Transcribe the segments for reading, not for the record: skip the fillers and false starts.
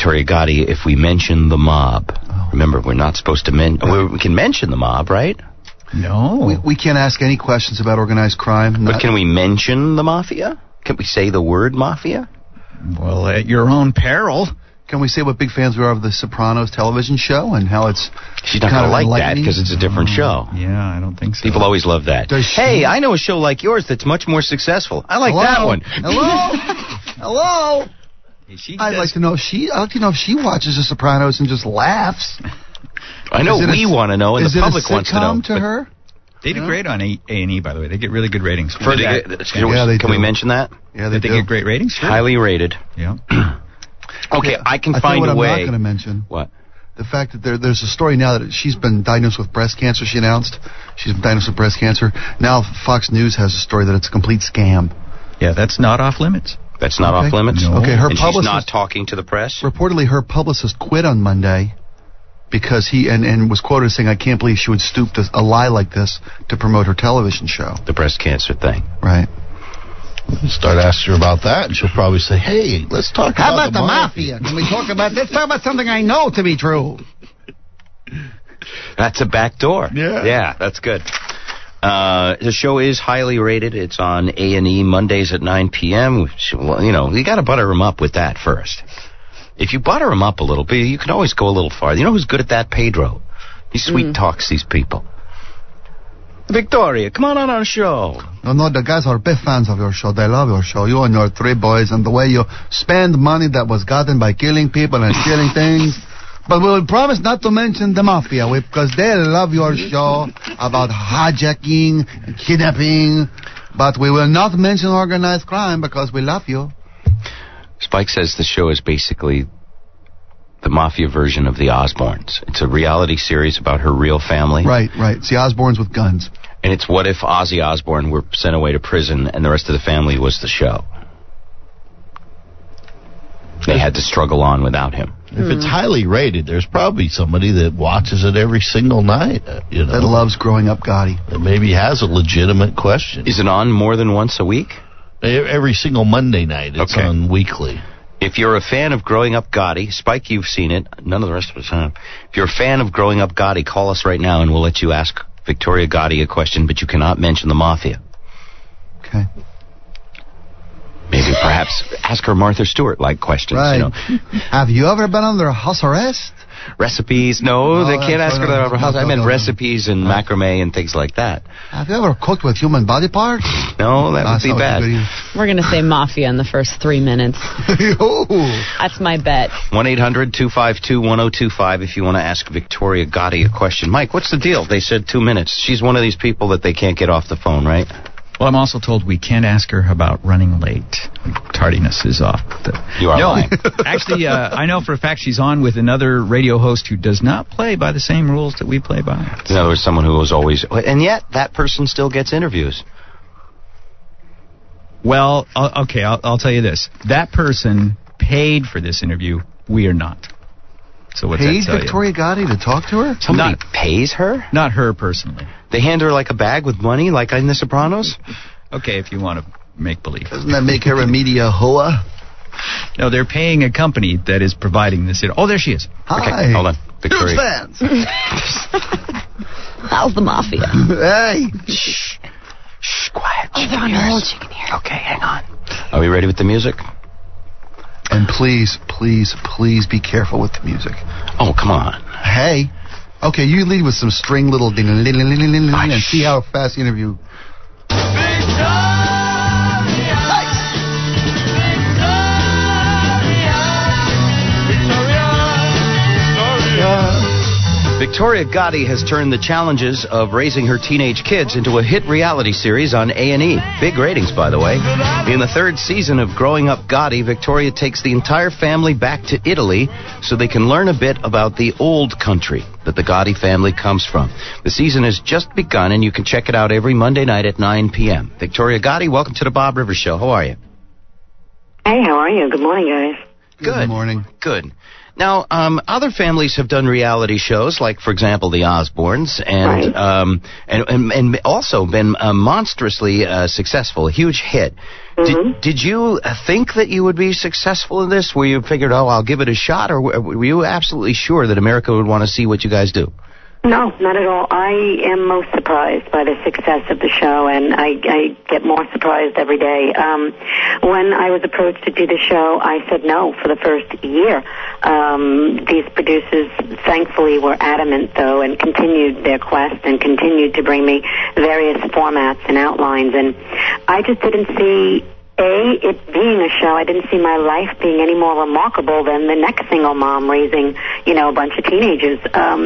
Victoria Gotti, if we mention the mob. Oh. Remember, we're not supposed to we can mention the mob, right? No. We can't ask any questions about organized crime. But can we mention the mafia? Can we say the word mafia? Well, at your own peril. Can we say what big fans we are of the Sopranos television show and how it's She's not going to like that because it's a different show. Yeah, I don't think so. People always love that. Hey, I know a show like yours that's much more successful. I like that one. Hello? I'd like to know if she watches the Sopranos and just laughs. I know we want to know, and the public wants to know. Is it a sitcom to her? They do great on A&E, by the way. They get really good ratings. Can we mention that? Yeah, they get great ratings? Sure. Highly rated. Yeah. Okay, I can find a way. I'm not going to mention. What? The fact that there's a story now that she's been diagnosed with breast cancer, she announced. She's been diagnosed with breast cancer. Now Fox News has a story that it's a complete scam. Yeah, that's not off limits. That's not off limits? No. Okay, her and publicist... she's not talking to the press? Reportedly, her publicist quit on Monday because he and was quoted as saying, I can't believe she would stoop to a lie like this to promote her television show. The breast cancer thing. Right. Start asking her about that, and she'll probably say, hey, let's talk about the mafia. Can we talk about this? Talk about something I know to be true. That's a back door. Yeah, that's good. The show is highly rated. It's on A&E Mondays at 9 p.m. Which, well, you got to butter them up with that first. If you butter them up a little bit, you can always go a little farther. You know who's good at that? Pedro. He sweet talks these people. Victoria, come on our show. No, the guys are big fans of your show. They love your show. You and your three boys and the way you spend money that was gotten by killing people and stealing things. But we will promise not to mention the mafia because they love your show about hijacking and kidnapping. But we will not mention organized crime because we love you. Spike says the show is basically the mafia version of the Osbournes. It's a reality series about her real family. Right. It's the Osbournes with guns. And it's what if Ozzy Osbourne were sent away to prison and the rest of the family was the show. They had to struggle on without him. If it's highly rated, there's probably somebody that watches it every single night. That loves Growing Up Gotti. That maybe has a legitimate question. Is it on more than once a week? Every single Monday night. It's on weekly. If you're a fan of Growing Up Gotti, Spike, you've seen it. None of the rest of us have. If you're a fan of Growing Up Gotti, call us right now and we'll let you ask Victoria Gotti a question, but you cannot mention the mafia. Okay. Maybe perhaps ask her Martha Stewart-like questions. Right. Have you ever been under house arrest? Recipes? No, they can't ask her that over house. I meant recipes and macrame and things like that. Have you ever cooked with human body parts? No, that would be bad. We're going to say mafia in the first 3 minutes. That's my bet. 1-800-252-1025 if you want to ask Victoria Gotti a question. Mike, what's the deal? They said 2 minutes. She's one of these people that they can't get off the phone, right? Well, I'm also told we can't ask her about running late. Tardiness is off. You are lying. Actually, I know for a fact she's on with another radio host who does not play by the same rules that we play by. In other words, someone who was always... And yet, that person still gets interviews. Well, okay, I'll tell you this. That person paid for this interview. We are not. So what's paid that tell Victoria Gotti to talk to her? Somebody pays her? Not her personally. They hand her like a bag with money, like in The Sopranos? Okay, if you want to make believe. Doesn't that make her a media hoa? No, they're paying a company that is providing this. Oh, there she is. Hi. Okay, hold on. Victoria. Huge fans. How's the mafia? Hey. Shh, quiet. Oh, they're on hold. She can hear. Okay, hang on. Are we ready with the music? And please be careful with the music. Oh, come on. Hey. Okay, you lead with some string little ding and see how fast the interview. Victoria Gotti has turned the challenges of raising her teenage kids into a hit reality series on A&E. Big ratings, by the way. In the third season of Growing Up Gotti, Victoria takes the entire family back to Italy so they can learn a bit about the old country that the Gotti family comes from. The season has just begun, and you can check it out every Monday night at 9 p.m. Victoria Gotti, welcome to the Bob Rivers Show. How are you? Hey, how are you? Good morning, guys. Good morning. Good. Now, other families have done reality shows, like, for example, the Osbournes, and also been monstrously successful, a huge hit. Mm-hmm. Did you think that you would be successful in this? Were you figured, I'll give it a shot, or were you absolutely sure that America would want to see what you guys do? No, not at all. I am most surprised by the success of the show, and I get more surprised every day. When I was approached to do the show, I said no for the first year. These producers, thankfully, were adamant, though, and continued their quest and continued to bring me various formats and outlines, and I just didn't see it being a show. I didn't see my life being any more remarkable than the next single mom raising, a bunch of teenagers.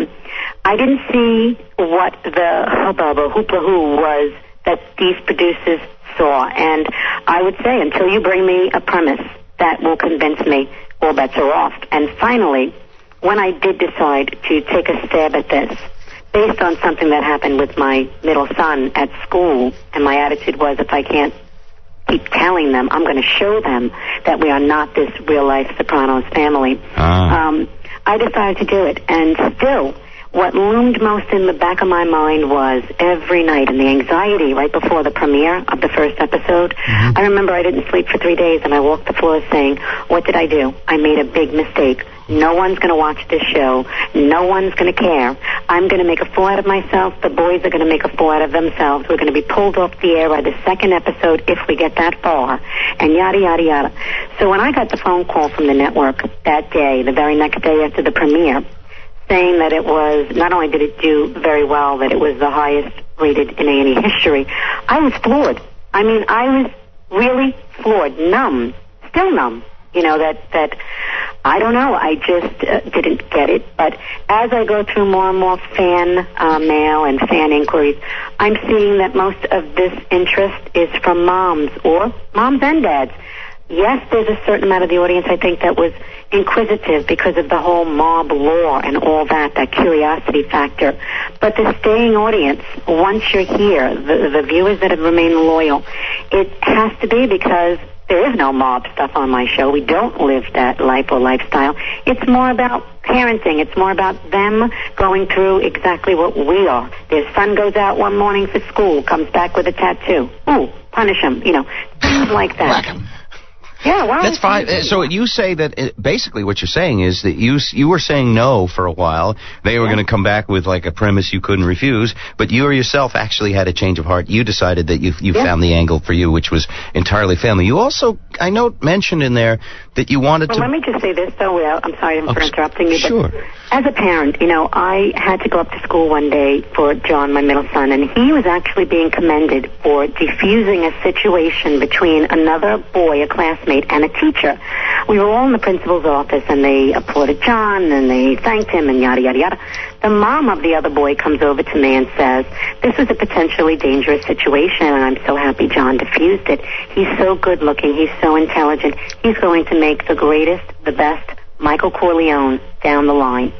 I didn't see what the hubbub or hoopla-hoo was that these producers saw. And I would say, until you bring me a premise that will convince me, all bets are off. And finally, when I did decide to take a stab at this, based on something that happened with my middle son at school, and my attitude was, if I can't keep telling them, I'm going to show them that we are not this real-life Sopranos family. I decided to do it, and still, what loomed most in the back of my mind was every night, and the anxiety right before the premiere of the first episode. Mm-hmm. I remember I didn't sleep for 3 days, and I walked the floor saying, what did I do? I made a big mistake. No one's going to watch this show. No one's going to care. I'm going to make a fool out of myself. The boys are going to make a fool out of themselves. We're going to be pulled off the air by the second episode if we get that far, and yada, yada, yada. So when I got the phone call from the network that day, the very next day after the premiere, saying that it was, not only did it do very well, that it was the highest rated in A&E history, I was floored. I mean, I was really floored, numb, still numb. That I don't know, I just didn't get it. But as I go through more and more fan mail and fan inquiries, I'm seeing that most of this interest is from moms or moms and dads. Yes, there's a certain amount of the audience, I think, that was inquisitive because of the whole mob lore and all that curiosity factor. But the staying audience, once you're here, the viewers that have remained loyal, it has to be because there is no mob stuff on my show. We don't live that life or lifestyle. It's more about parenting. It's more about them going through exactly what we are. Their son goes out one morning for school, comes back with a tattoo. Ooh, punish him. Things like that. Whack him. Yeah, well, that's fine. So you say that basically what you're saying is that you were saying no for a while. They were going to come back with like a premise you couldn't refuse, but you yourself actually had a change of heart. You decided that you found the angle for you, which was entirely family. You also, I note, mentioned in there that you wanted to... Well, let me just say this, though. I'm sorry for interrupting you. Sure. But as a parent, I had to go up to school one day for John, my middle son, and he was actually being commended for diffusing a situation between another boy, a classmate, and a teacher. We were all in the principal's office, and they applauded John, and they thanked him, and yada, yada, yada. The mom of the other boy comes over to me and says, this was a potentially dangerous situation, and I'm so happy John diffused it. He's so good-looking. He's so intelligent. He's going to make the greatest, the best Michael Corleone down the line.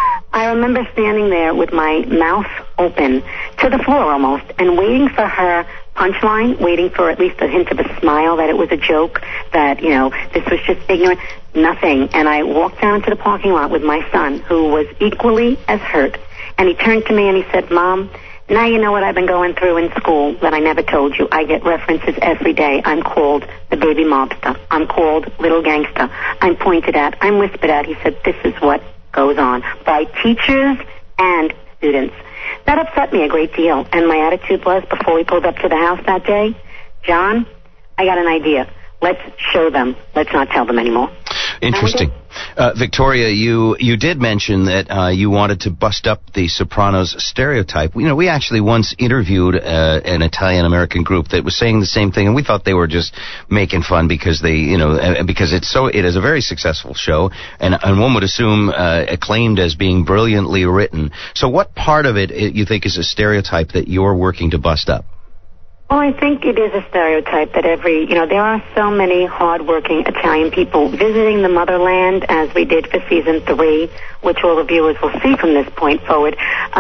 I remember standing there with my mouth open to the floor almost and waiting for her punchline, waiting for at least a hint of a smile that it was a joke, that, this was just ignorant. Nothing. And I walked down to the parking lot with my son, who was equally as hurt. And he turned to me and he said, Mom, now you know what I've been going through in school that I never told you. I get references every day. I'm called the baby mobster. I'm called little gangster. I'm pointed at. I'm whispered at. He said, this is what goes on by teachers and students. That upset me a great deal, and my attitude was, before we pulled up to the house that day, John, I got an idea. Let's show them. Let's not tell them anymore. Interesting. Victoria, you did mention that you wanted to bust up the Sopranos stereotype. We actually once interviewed an Italian-American group that was saying the same thing, and we thought they were just making fun because because it is a very successful show, and one would assume acclaimed as being brilliantly written. So what part of it you think is a stereotype that you're working to bust up? Well, I think it is a stereotype that there are so many hard-working Italian people visiting the motherland, as we did for season 3, which all the viewers will see from this point forward.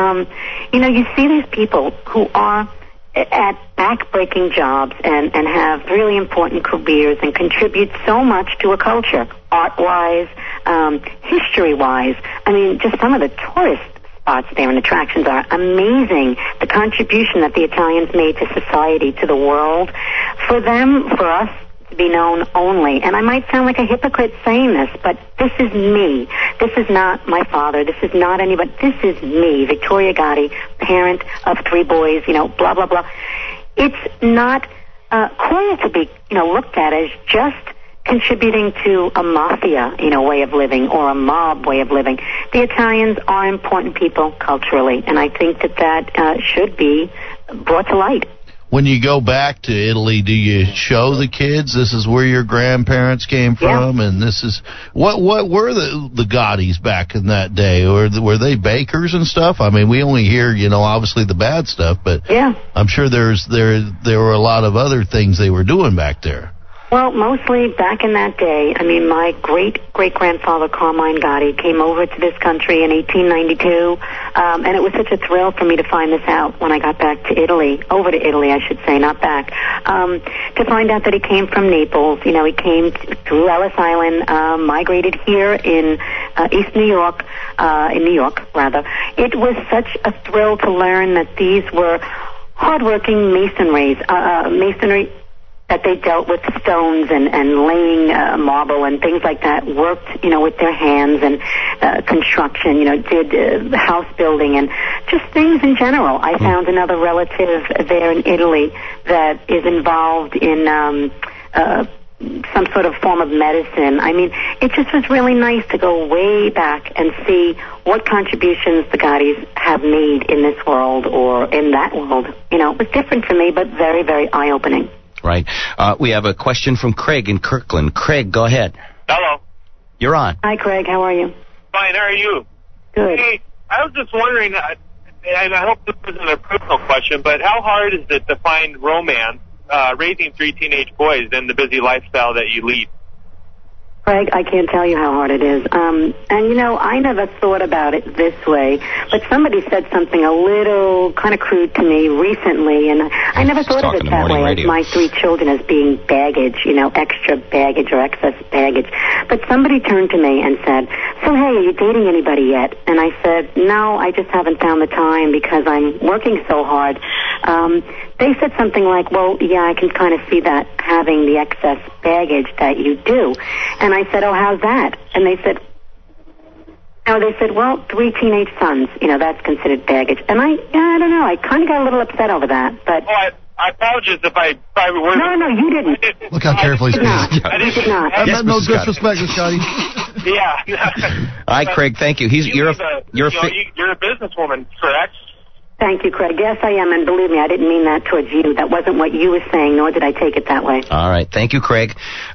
You see these people who are at back-breaking jobs and have really important careers and contribute so much to a culture, art-wise, history-wise. I mean, just some of the tourist spots there and attractions are amazing. The contribution that the Italians made to society, to the world, for them, for us, to be known only. And I might sound like a hypocrite saying this, but this is me. This is not my father. This is not anybody. This is me, Victoria Gotti, parent of 3 boys, blah, blah, blah. It's not cool to be, looked at as just contributing to a mafia, way of living or a mob way of living. The Italians are important people culturally, and I think that should be brought to light. When you go back to Italy, do you show the kids this is where your grandparents came from, and this is what were the Gottis back in that day? Were they bakers and stuff? I mean, we only hear obviously the bad stuff, but I'm sure there were a lot of other things they were doing back there. Well, mostly back in that day, I mean, my great-great-grandfather, Carmine Gotti, came over to this country in 1892, and it was such a thrill for me to find this out when I got back to Italy, over to Italy, I should say, not back, to find out that he came from Naples. He came through Ellis Island, migrated here in East New York, in New York, rather. It was such a thrill to learn that these were hardworking masonry, that they dealt with stones and laying marble and things like that, worked, with their hands and construction, did house building and just things in general. I found another relative there in Italy that is involved in some sort of form of medicine. I mean, it just was really nice to go way back and see what contributions the Gottis have made in this world or in that world. It was different for me, but very, very eye-opening. Right. We have a question from Craig in Kirkland. Craig, go ahead. Hello. You're on. Hi, Craig. How are you? Fine. How are you? Good. Hey, I was just wondering, and I hope this isn't a personal question, but how hard is it to find romance raising 3 teenage boys in the busy lifestyle that you lead? Craig, I can't tell you how hard it is. And, I never thought about it this way, but somebody said something a little kind of crude to me recently, and I never thought of it that way as my 3 children as being baggage, extra baggage or excess baggage. But somebody turned to me and said, so, hey, are you dating anybody yet? And I said, no, I just haven't found the time because I'm working so hard. They said something like, well, yeah, I can kind of see that, having the excess baggage that you do. And I said, oh, how's that? And they said, well, 3 teenage sons, that's considered baggage. And I don't know, I kind of got a little upset over that. But I apologize if I probably were. No, you didn't. Look how careful he's being. I did not. I meant no disrespect, Scotty. Yeah. Hi, Craig. Thank you. You're a businesswoman, correct? Thank you, Craig. Yes, I am, and believe me, I didn't mean that towards you. That wasn't what you were saying, nor did I take it that way. All right. Thank you, Craig.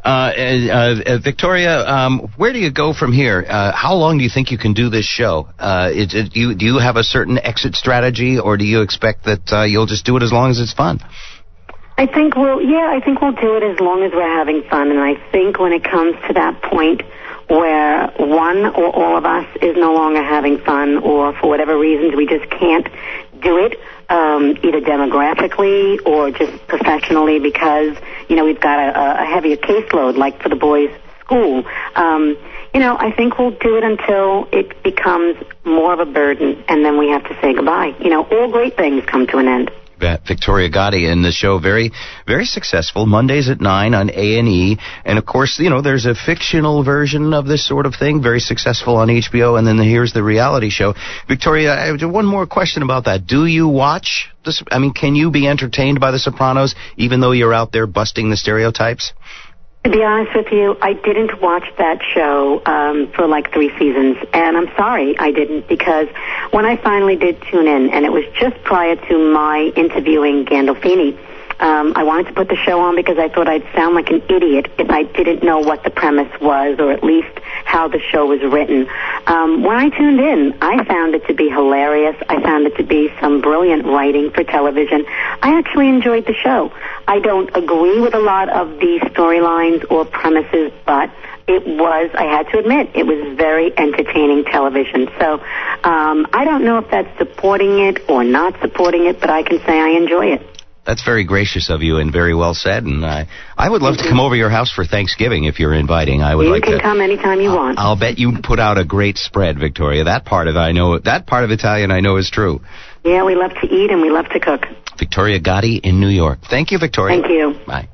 Victoria, where do you go from here? How long do you think you can do this show? Do you have a certain exit strategy, or do you expect that you'll just do it as long as it's fun? I think we'll do it as long as we're having fun, and I think when it comes to that point where one or all of us is no longer having fun, or for whatever reasons we just can't do it, either demographically or just professionally because, we've got a heavier caseload, like for the boys' school. I think we'll do it until it becomes more of a burden, and then we have to say goodbye. All great things come to an end. Victoria Gotti in the show, very, very successful, Mondays at 9 on A&E. And, of course, there's a fictional version of this sort of thing, very successful on HBO, and then here's the reality show. Victoria, I have one more question about that. Do you watch this? I mean, can you be entertained by The Sopranos, even though you're out there busting the stereotypes? To be honest with you, I didn't watch that show for like 3 seasons, and I'm sorry I didn't, because when I finally did tune in, and it was just prior to my interviewing Gandolfini, I wanted to put the show on because I thought I'd sound like an idiot if I didn't know what the premise was, or at least how the show was written. When I tuned in, I found it to be hilarious. I found it to be some brilliant writing for television. I actually enjoyed the show. I don't agree with a lot of the storylines or premises, but it was, I had to admit, it was very entertaining television. So I don't know if that's supporting it or not supporting it, but I can say I enjoy it. That's very gracious of you and very well said. And I would love to come over to your house for Thanksgiving if you're inviting. I would You like to. can come anytime you want. I'll bet you put out a great spread, Victoria. That part of Italian I know is true. Yeah, we love to eat and we love to cook. Victoria Gotti in New York. Thank you, Victoria. Thank you. Bye.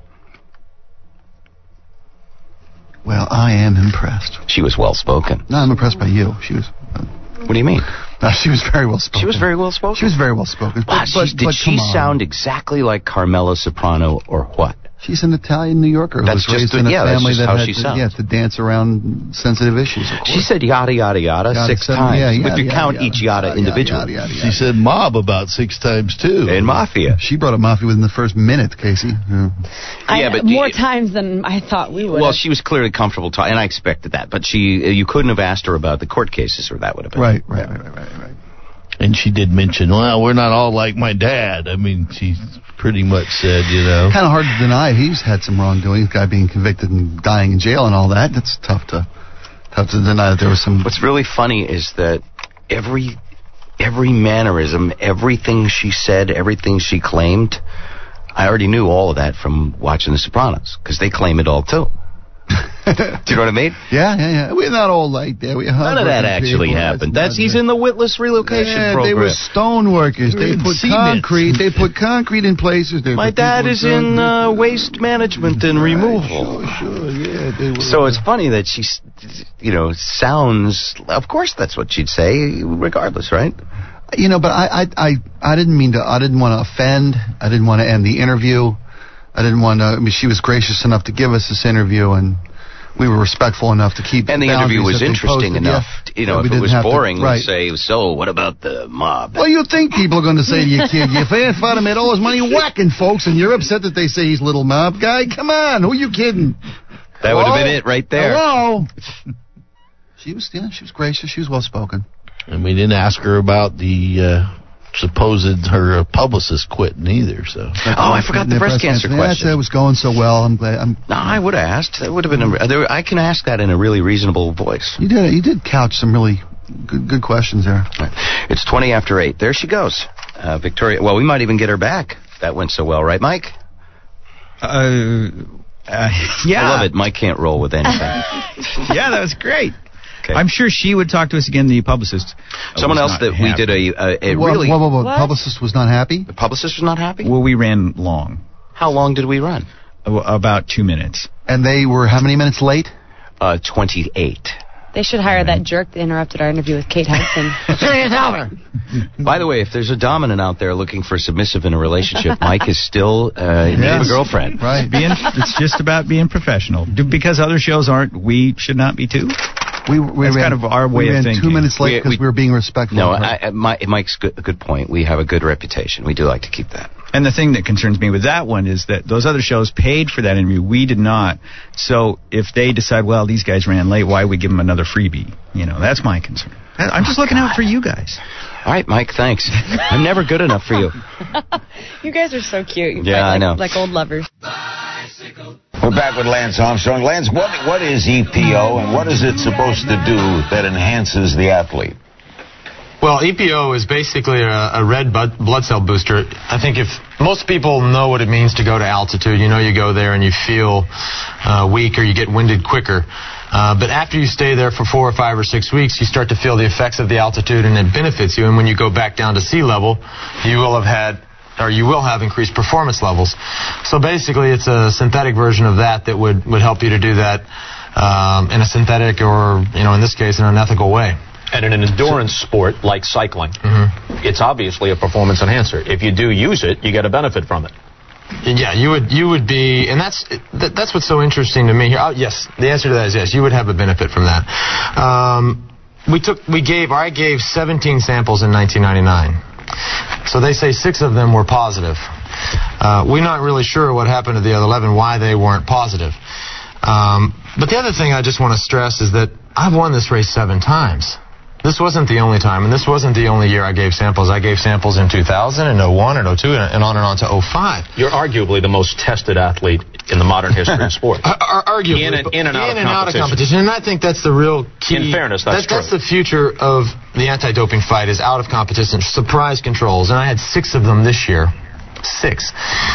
Well, I am impressed. She was well spoken. No, I'm impressed by you. She was. What do you mean? She was very well spoken. She was very well spoken. She was very well spoken. Wow, did she sound exactly like Carmela Soprano or what? She's an Italian New Yorker who That's was raised just in a yeah, that's family just that how had she to, sounds. to dance around sensitive issues, of course. She said yada, yada, yada 6 times. If you count each yada individually. She said mob about 6 times, too. And mafia. She brought up mafia within the first minute, Casey. Yeah, but more times than I thought we would. Well, she was clearly comfortable talking, and I expected that. But you couldn't have asked her about the court cases, or that would have been. Right. And she did mention, well, we're not all like my dad. I mean, she pretty much said, Kind of hard to deny. He's had some wrongdoing. The guy being convicted and dying in jail and all that. That's tough to deny that there was some... What's really funny is that every mannerism, everything she said, everything she claimed, I already knew all of that from watching The Sopranos, because they claim it all, too. Do you know what I mean? Yeah. We're not all like that. None of that actually happened. He's in the Witless relocation program. They were stone workers. They put concrete in places. My dad is in waste management and removal. Sure, yeah. So it's funny that she, sounds. Of course, that's what she'd say, regardless, right? But I didn't mean to. I didn't want to offend. I didn't want to end the interview. I didn't want to. I mean, she was gracious enough to give us this interview, and we were respectful enough to keep. And the interview was interesting enough. Yeah. If it was boring, we'd say, "So, what about the mob?" Well, you think people are going to say to your kid, "Your father made all his money whacking folks, and you're upset that they say he's a little mob guy? Come on, who are you kidding?" That would have been it right there. Hello. She was gracious. She was well spoken. And we didn't ask her about the her publicist quitting either. So. I forgot the breast cancer question. It was going so well. I'm glad. No, I would have asked. That would have been. I can ask that in a really reasonable voice. You did couch some really good questions there. It's 20 after 8. There she goes, Victoria. Well, we might even get her back. That went so well, right, Mike? Yeah. I love it. Mike can't roll with anything. Yeah, that was great. Okay. I'm sure she would talk to us again, the publicist. Someone else that we did a really... What? Publicist was not happy? The publicist was not happy? Well, we ran long. How long did we run? About 2 minutes. And they were how many minutes late? 28. They should hire that jerk that interrupted our interview with Kate Hudson. By the way, if there's a dominant out there looking for submissive in a relationship, Mike is still in need of a girlfriend. Right. It's just about being professional. Because other shows aren't, we should not be too. We That's ran, kind of our way we of ran thinking. 2 minutes late because we were being respectful. No, Mike's a good point. We have a good reputation. We do like to keep that. And the thing that concerns me with that one is that those other shows paid for that interview. We did not. So if they decide, well, these guys ran late, why we give them another freebie? That's my concern. I'm just looking out for you guys. All right, Mike, thanks. I'm never good enough for you. You guys are so cute. You fight I know. Like old lovers. We're back with Lance Armstrong. Lance, what is EPO and what is it supposed to do that enhances the athlete? Well, EPO is basically a red blood cell booster. I think if most people know what it means to go to altitude, you go there and you feel weak or you get winded quicker. But after you stay there for 4 or 5 or 6 weeks, you start to feel the effects of the altitude and it benefits you. And when you go back down to sea level, you will have increased performance levels. So basically, it's a synthetic version of that would help you to do that in a synthetic or, in this case, in an ethical way. And in an endurance sport like cycling, it's obviously a performance enhancer. If you do use it, you get a benefit from it. Yeah, you would be, and that's what's so interesting to me here. Yes, the answer to that is yes. You would have a benefit from that. I gave 17 samples in 1999. So they say 6 of them were positive. We're not really sure what happened to the other 11, why they weren't positive. But the other thing I just want to stress is that I've won this race 7 times. This wasn't the only time, and this wasn't the only year I gave samples. I gave samples in 2000, and 01, and 02, and on to 05. You're arguably the most tested athlete in the modern history of sport. Arguably. In and out of competition. And I think that's the real key. In fairness, that's true. That's the future of the anti-doping fight, is out of competition, surprise controls. And I had 6 of them this year. 6.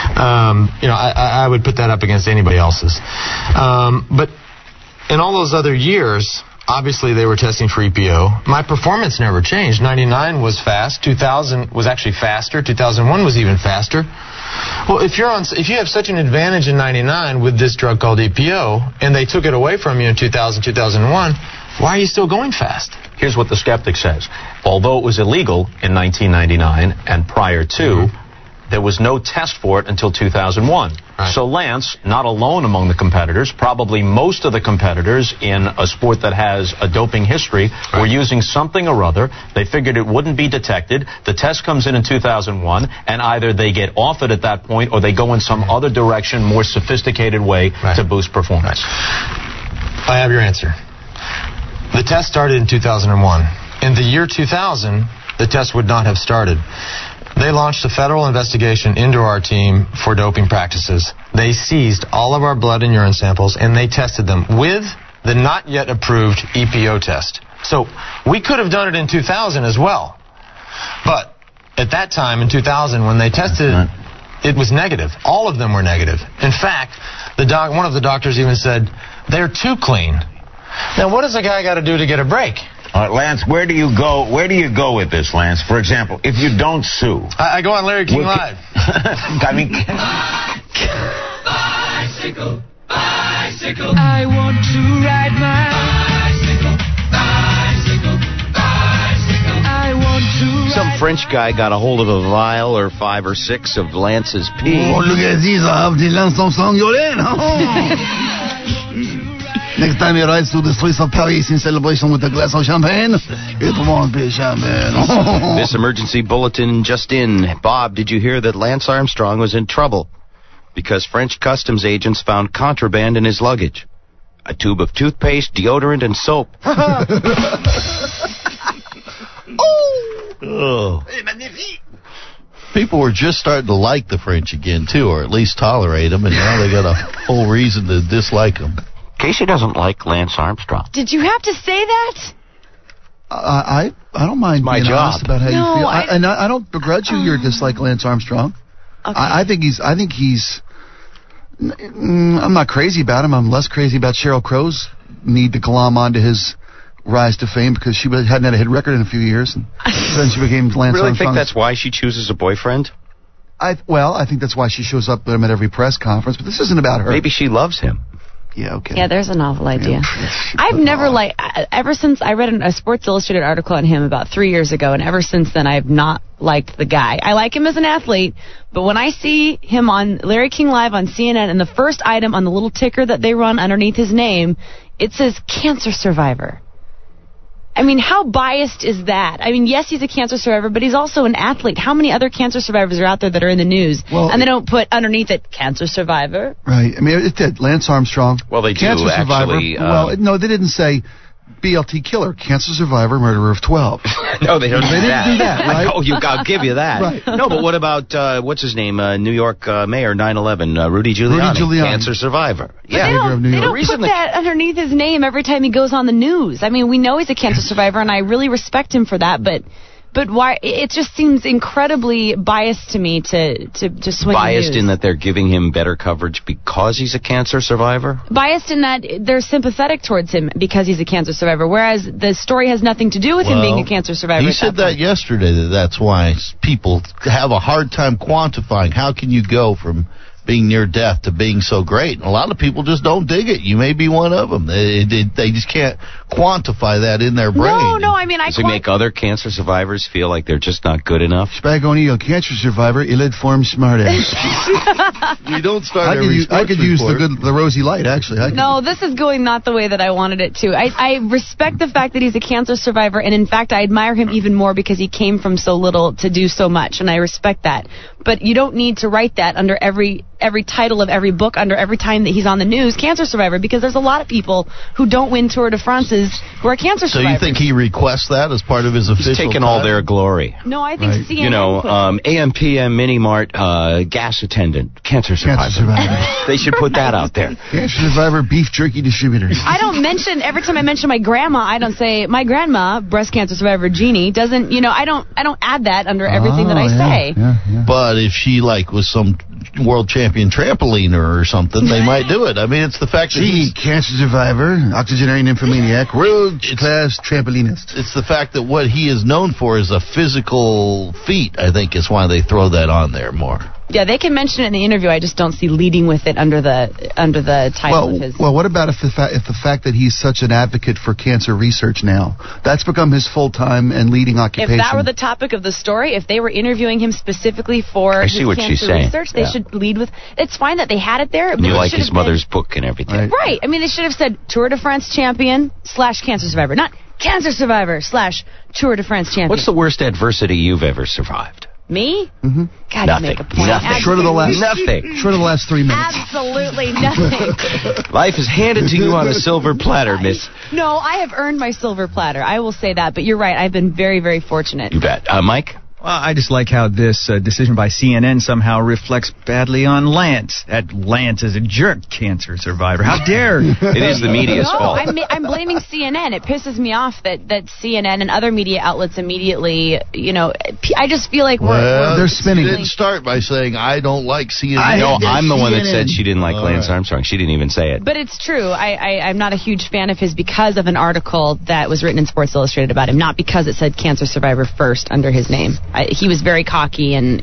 I would put that up against anybody else's. But in all those other years, obviously they were testing for EPO. My performance never changed. 99 was fast. 2000 was actually faster. 2001 was even faster. Well, if you have such an advantage in 99 with this drug called EPO, and they took it away from you in 2000, 2001, why are you still going fast? Here's what the skeptic says. Although it was illegal in 1999 and prior to, there was no test for it until 2001. Right. So Lance, not alone among the competitors, probably most of the competitors in a sport that has a doping history were using something or other. They figured it wouldn't be detected. The test comes in 2001, and either they get off it at that point or they go in some other direction, more sophisticated way to boost performance. I have your answer. The test started in 2001. In the year 2000, the test would not have started. They launched a federal investigation into our team for doping practices. They seized all of our blood and urine samples, and they tested them with the not yet approved EPO test. So we could have done it in 2000 as well. But at that time, in 2000, when they tested it, it was negative. All of them were negative. In fact, one of the doctors even said, they're too clean. Now, what does a guy got to do to get a break? Lance, where do you go with this, Lance? For example, if you don't sue... I go on Larry King Live. I mean... Bicycle, bicycle. I want to ride my bicycle, bicycle, bicycle. I want to Some French guy got a hold of a vial or 5 or 6 of Lance's pee. Oh, look at these. I have the Lance Armstrong Next time he rides through the streets of Paris in celebration with a glass of champagne, it won't be champagne. This emergency bulletin just in. Bob, did you hear that Lance Armstrong was in trouble because French customs agents found contraband in his luggage? A tube of toothpaste, deodorant, and soap. Oh. People were just starting to like the French again, too, or at least tolerate them, and now they got a whole reason to dislike them. Casey doesn't like Lance Armstrong. Did you have to say that? I don't mind my being job. honest about how you feel. I don't begrudge you your dislike of Lance Armstrong. Okay. I think he's. I'm not crazy about him. I'm less crazy about Sheryl Crow's need to glom onto his rise to fame because she hadn't had a hit record in a few years, and then she became Lance Armstrong. Really think that's why she chooses a boyfriend? I think that's why she shows up with him at every press conference. But this isn't about her. Maybe she loves him. Yeah, okay. Yeah, there's a novel idea. I've never ever since I read a Sports Illustrated article on him about 3 years ago, and ever since then I've not liked the guy. I like him as an athlete, but when I see him on Larry King Live on CNN, and the first item on the little ticker that they run underneath his name, it says cancer survivor. I mean, how biased is that? I mean, yes, he's a cancer survivor, but he's also an athlete. How many other cancer survivors are out there that are in the news, and they don't put underneath it cancer survivor? Right. I mean, it did. Lance Armstrong. Well, they cancer do, survivor. actually. Well, no, they didn't say BLT killer, cancer survivor, murderer of 12. No, they don't do that. Didn't do that, right? I'll give you that. Right. No, but what about, what's his name, New York Mayor 9/11, Rudy Giuliani, cancer survivor. But they don't put that underneath his name every time he goes on the news. I mean, we know he's a cancer survivor, and I really respect him for that, but why? It just seems incredibly biased to me to swing biased the news. In that they're giving him better coverage because he's a cancer survivor? Biased in that they're sympathetic towards him because he's a cancer survivor, whereas the story has nothing to do with him being a cancer survivor. He said that yesterday, that's why people have a hard time quantifying. How can you go from being near death to being so great? And a lot of people just don't dig it. You may be one of them. They just can't quantify that in their brain. No, I mean, Does it make other cancer survivors feel like they're just not good enough? Spagonio, cancer survivor, illid form smartass. You don't start I could use the rosy light, actually. No, this is going not the way that I wanted it to. I respect the fact that he's a cancer survivor, and in fact, I admire him even more because he came from so little to do so much, and I respect that. But you don't need to write that under every title of every book, under every time that he's on the news, cancer survivor, because there's a lot of people who don't win Tour de France's who are cancer survivors. So you think he requests that as part of his official? He's taking all their glory. No, I think CNN. You know, AMPM Mini Mart gas attendant, cancer survivor. They should put that out there. Cancer survivor, beef jerky distributor. I don't mention, every time I mention my grandma, I don't say my grandma, breast cancer survivor Jeannie, doesn't, I don't add that under everything that I say. Yeah. But But if she was some world champion trampoliner or something, they might do it. I mean, it's the fact that he's cancer survivor, octogenarian nymphomaniac, world-class trampolinist. It's the fact that what he is known for is a physical feat, I think, is why they throw that on there more. Yeah, they can mention it in the interview. I just don't see leading with it under the title of his. Well, what about if the fact that he's such an advocate for cancer research now, that's become his full-time and leading occupation? If that were the topic of the story, if they were interviewing him specifically for his cancer research, they should lead with. It's fine that they had it there. You like his mother's book and everything, right? I mean, they should have said Tour de France champion / cancer survivor, not cancer survivor / Tour de France champion. What's the worst adversity you've ever survived? Me? Mm-hmm. God, nothing. You make a point. Nothing. Short of the last. Nothing. Short of the last 3 minutes. Absolutely nothing. Life is handed to you on a silver platter, miss. No, I have earned my silver platter. I will say that. But you're right. I've been very, very fortunate. You bet. Mike? Well, I just like how this decision by CNN somehow reflects badly on Lance. That Lance is a jerk cancer survivor. How dare you? It is the media's fault. I'm blaming CNN. It pisses me off that CNN and other media outlets immediately, I just feel like they're spinning. She didn't start by saying, I don't like CNN. I'm the one that said she didn't like Lance Armstrong. She didn't even say it. But it's true. I'm not a huge fan of his because of an article that was written in Sports Illustrated about him, not because it said cancer survivor first under his name. He was very cocky and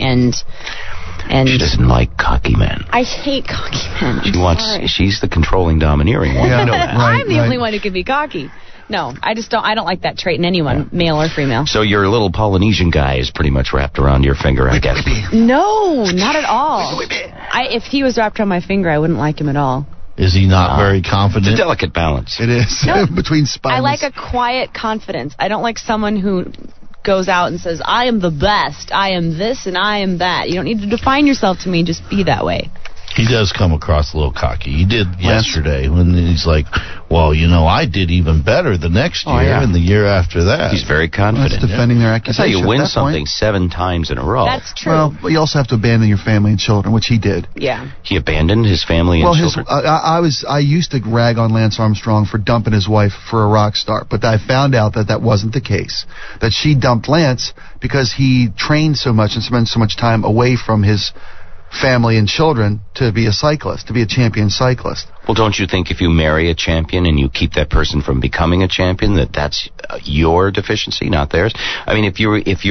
she doesn't like cocky men. I hate cocky men. She's the controlling, domineering one. Yeah, I know that. I'm the only one who can be cocky. No, I don't like that trait in anyone, male or female. So your little Polynesian guy is pretty much wrapped around your finger, I guess. No, not at all. If he was wrapped around my finger, I wouldn't like him at all. Is he not very confident? It's a delicate balance. It is. No, between spines. I like a quiet confidence. I don't like someone who goes out and says, I am the best, I am this and I am that. You don't need to define yourself to me, just be that way. He does come across a little cocky. He did yesterday when he's like, well, I did even better the next year and the year after that. He's very confident. That's defending their accusation. That's how you win something 7 times in a row. That's true. Well, you also have to abandon your family and children, which he did. Yeah. He abandoned his family and children? I used to rag on Lance Armstrong for dumping his wife for a rock star, but I found out that wasn't the case. That she dumped Lance because he trained so much and spent so much time away from his family and children to be a cyclist, to be a champion cyclist. Well, don't you think if you marry a champion and you keep that person from becoming a champion, that's your deficiency, not theirs? I mean, if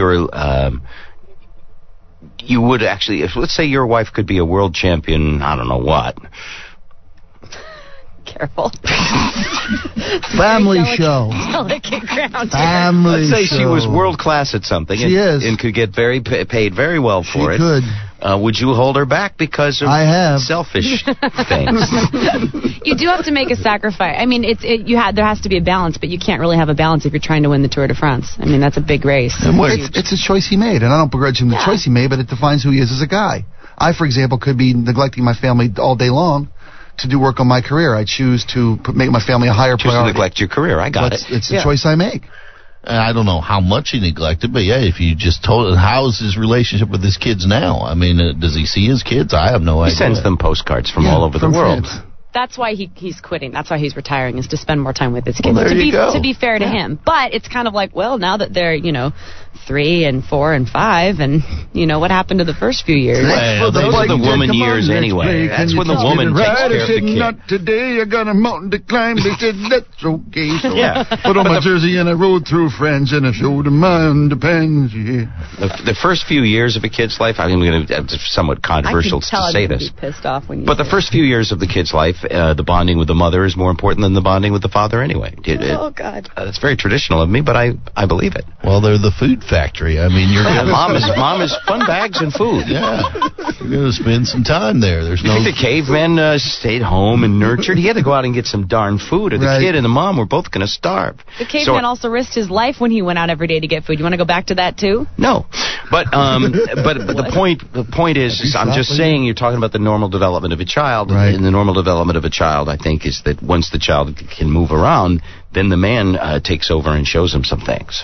you would actually, let's say your wife could be a world champion, I don't know what. Careful. Family show. Delicate ground. Family Let's say show. she was world class at something and could get paid very well for it. She could. Would you hold her back because of selfish things? You do have to make a sacrifice. I mean, there has to be a balance, but you can't really have a balance if you're trying to win the Tour de France. I mean, that's a big race. It's a choice he made, and I don't begrudge him the choice he made, but it defines who he is as a guy. I, for example, could be neglecting my family all day long to do work on my career. I choose to make my family a higher priority. To neglect your career. I got it. It's a choice I make. I don't know how much he neglected, but if you just told him, how's his relationship with his kids now? I mean, does he see his kids? I have no idea. He sends them postcards from all over the world. France. That's why he's quitting. That's why he's retiring, is to spend more time with his kids. Well, to be fair to him. But it's kind of like, well, now that they're, 3 and 4 and 5, and what happened to the first few years? Well, those are the woman years anyway. That's when the woman takes care of the kid. Not today, I got a mountain to climb. They said, that's okay. So Yeah. put on my jersey and I rode through France and I showed them my underpants. Yeah. The first few years of a kid's life, I'm going to, it's somewhat controversial to say this. Be pissed off when you But the first few years of the kid's life, the bonding with the mother is more important than the bonding with the father anyway. Oh, God. It's very traditional of me, but I believe it. Well, they're the food factory. I mean, mom is fun bags and food. Yeah. You're going to spend some time there. There's You think the caveman stayed home and nurtured? He had to go out and get some darn food, or the kid and the mom were both going to starve. The caveman also risked his life when he went out every day to get food. You want to go back to that, too? No. But the point is I'm just saying, you're talking about the normal development of a child. Right. And the normal development of a child, I think, is that once the child can move around, then the man takes over and shows him some things.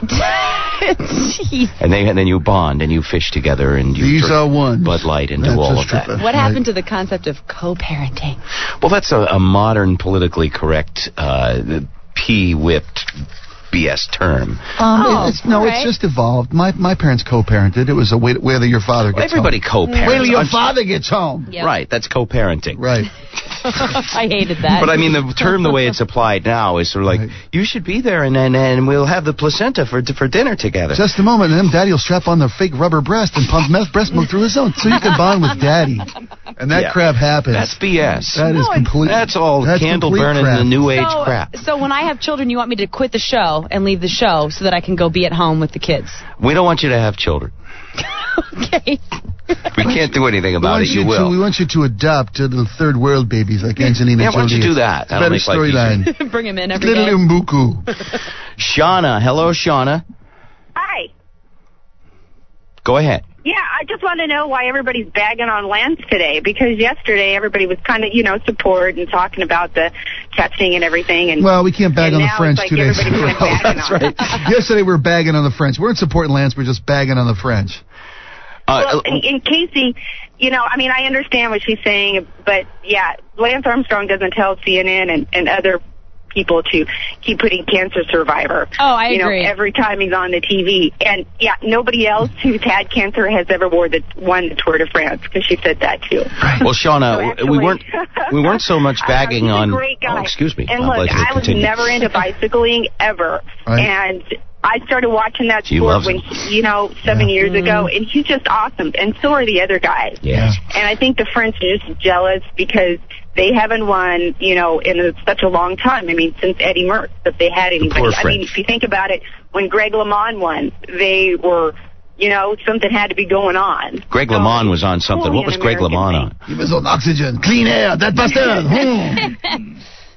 and then you bond and you fish together and you drink Bud Light and do all of that. What happened to the concept of co-parenting? Well, that's a modern, politically correct, pea-whipped BS term. It's just evolved. My parents co-parented. It was a wait till your father gets Everybody home. co-parents. Wait till your father gets home. Yep. Right, that's co-parenting. Right. I hated that. But I mean, the term, the way it's applied now, is sort of like, you should be there, and we'll have the placenta for dinner together. Just a moment, and then Daddy will strap on the fake rubber breast and pump breast milk through his own, so you can bond with Daddy. And that crap happens. That's BS. That is complete. That's all candle burning in the new age crap. So when I have children, you want me to quit the show and leave the show so that I can go be at home with the kids? We don't want you to have children. Okay. We can't do anything about it. You will. We want you to adopt the third world babies like Angelina Jolie. Why don't you do that? That'll make life easier. Bring him in every Little day. Mbuku. Shauna. Hello, Shauna. Hi. Go ahead. Yeah, I just want to know why everybody's bagging on Lance today, because yesterday everybody was kind of, support and talking about the testing and everything. And well, we can't bag on the French like 2 days in a row. That's right. Yesterday we were bagging on the French. We weren't supporting Lance, we're just bagging on the French. Well, in Casey, I understand what she's saying, but, yeah, Lance Armstrong doesn't tell CNN and other people to keep putting cancer survivor. Oh, I agree. Every time he's on the TV. And, yeah, nobody else who's had cancer has ever won the Tour de France, because she said that, too. Well, Shauna, so actually, we weren't so much bagging he's on... a great guy. Oh, excuse me. And look, I was never into bicycling ever. Right. And I started watching that sport when, 7 years ago, and he's just awesome. And so are the other guys. Yeah. And I think the French are just jealous because they haven't won, in such a long time. I mean, since Eddie Merckx, if they had anybody. I mean, if you think about it, when Greg LeMond won, they were, something had to be going on. Greg LeMond was on something. What was Greg LeMond on? He was on oxygen, clean air, that bastard.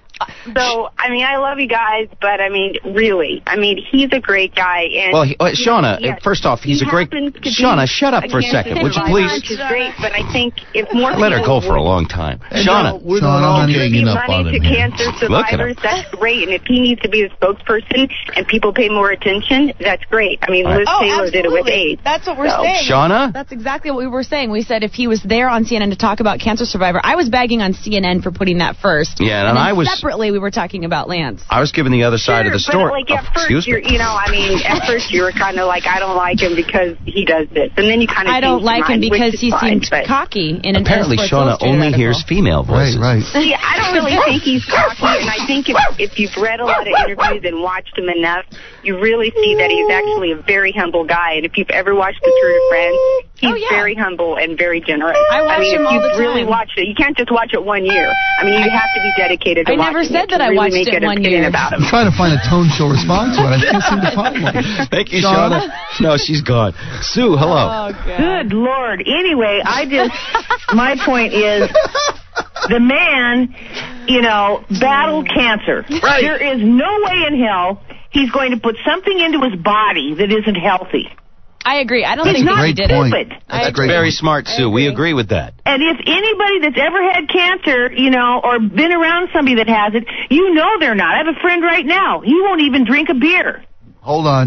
So, I love you guys, but, really, he's a great guy. And Shauna, yes, first off, he's a great... Shauna, shut up for a second, would you please? Which is great, but I think if more I let her go for a long time. Shauna. We're not all ganging up on money him to here. cancer survivors, that's great. And if he needs to be the spokesperson and people pay more attention, that's great. Liz Taylor did it with AIDS. That's what we're saying. Shauna? That's exactly what we were saying. We said if he was there on CNN to talk about cancer survivor, I was bagging on CNN for putting that first. Yeah, and I was... Separately, we were talking about Lance. I was giving the other side of the story. But, at first, at first you were kind of like, I don't like him because he does this. And then you kind of I don't like him because he seemed cocky in an Apparently, Shauna only hears female voices. Right. See, I don't really think he's cocky, and I think if you've read a lot of interviews and watched him enough, you really see that he's actually a very humble guy. And if you've ever watched the Tour de France, he's very humble and very generous. I watch him all the time. If you've really watched it, you can't just watch it 1 year. You have to be dedicated to watching it. I never said that I watched it 1 year. I'm trying to find a tone she'll respond to it. I can't seem to find one. Thank you, Shauna. No, she's gone. Sue, hello. Oh, God. Good Lord. Anyway, my point is, the man, battled cancer. Right. There is no way in hell he's going to put something into his body that isn't healthy. I agree. I don't That's think not he did stupid. it. That's very smart, Sue. We agree with that. And if anybody that's ever had cancer, or been around somebody that has it, they're not. I have a friend right now. He won't even drink a beer. Hold on.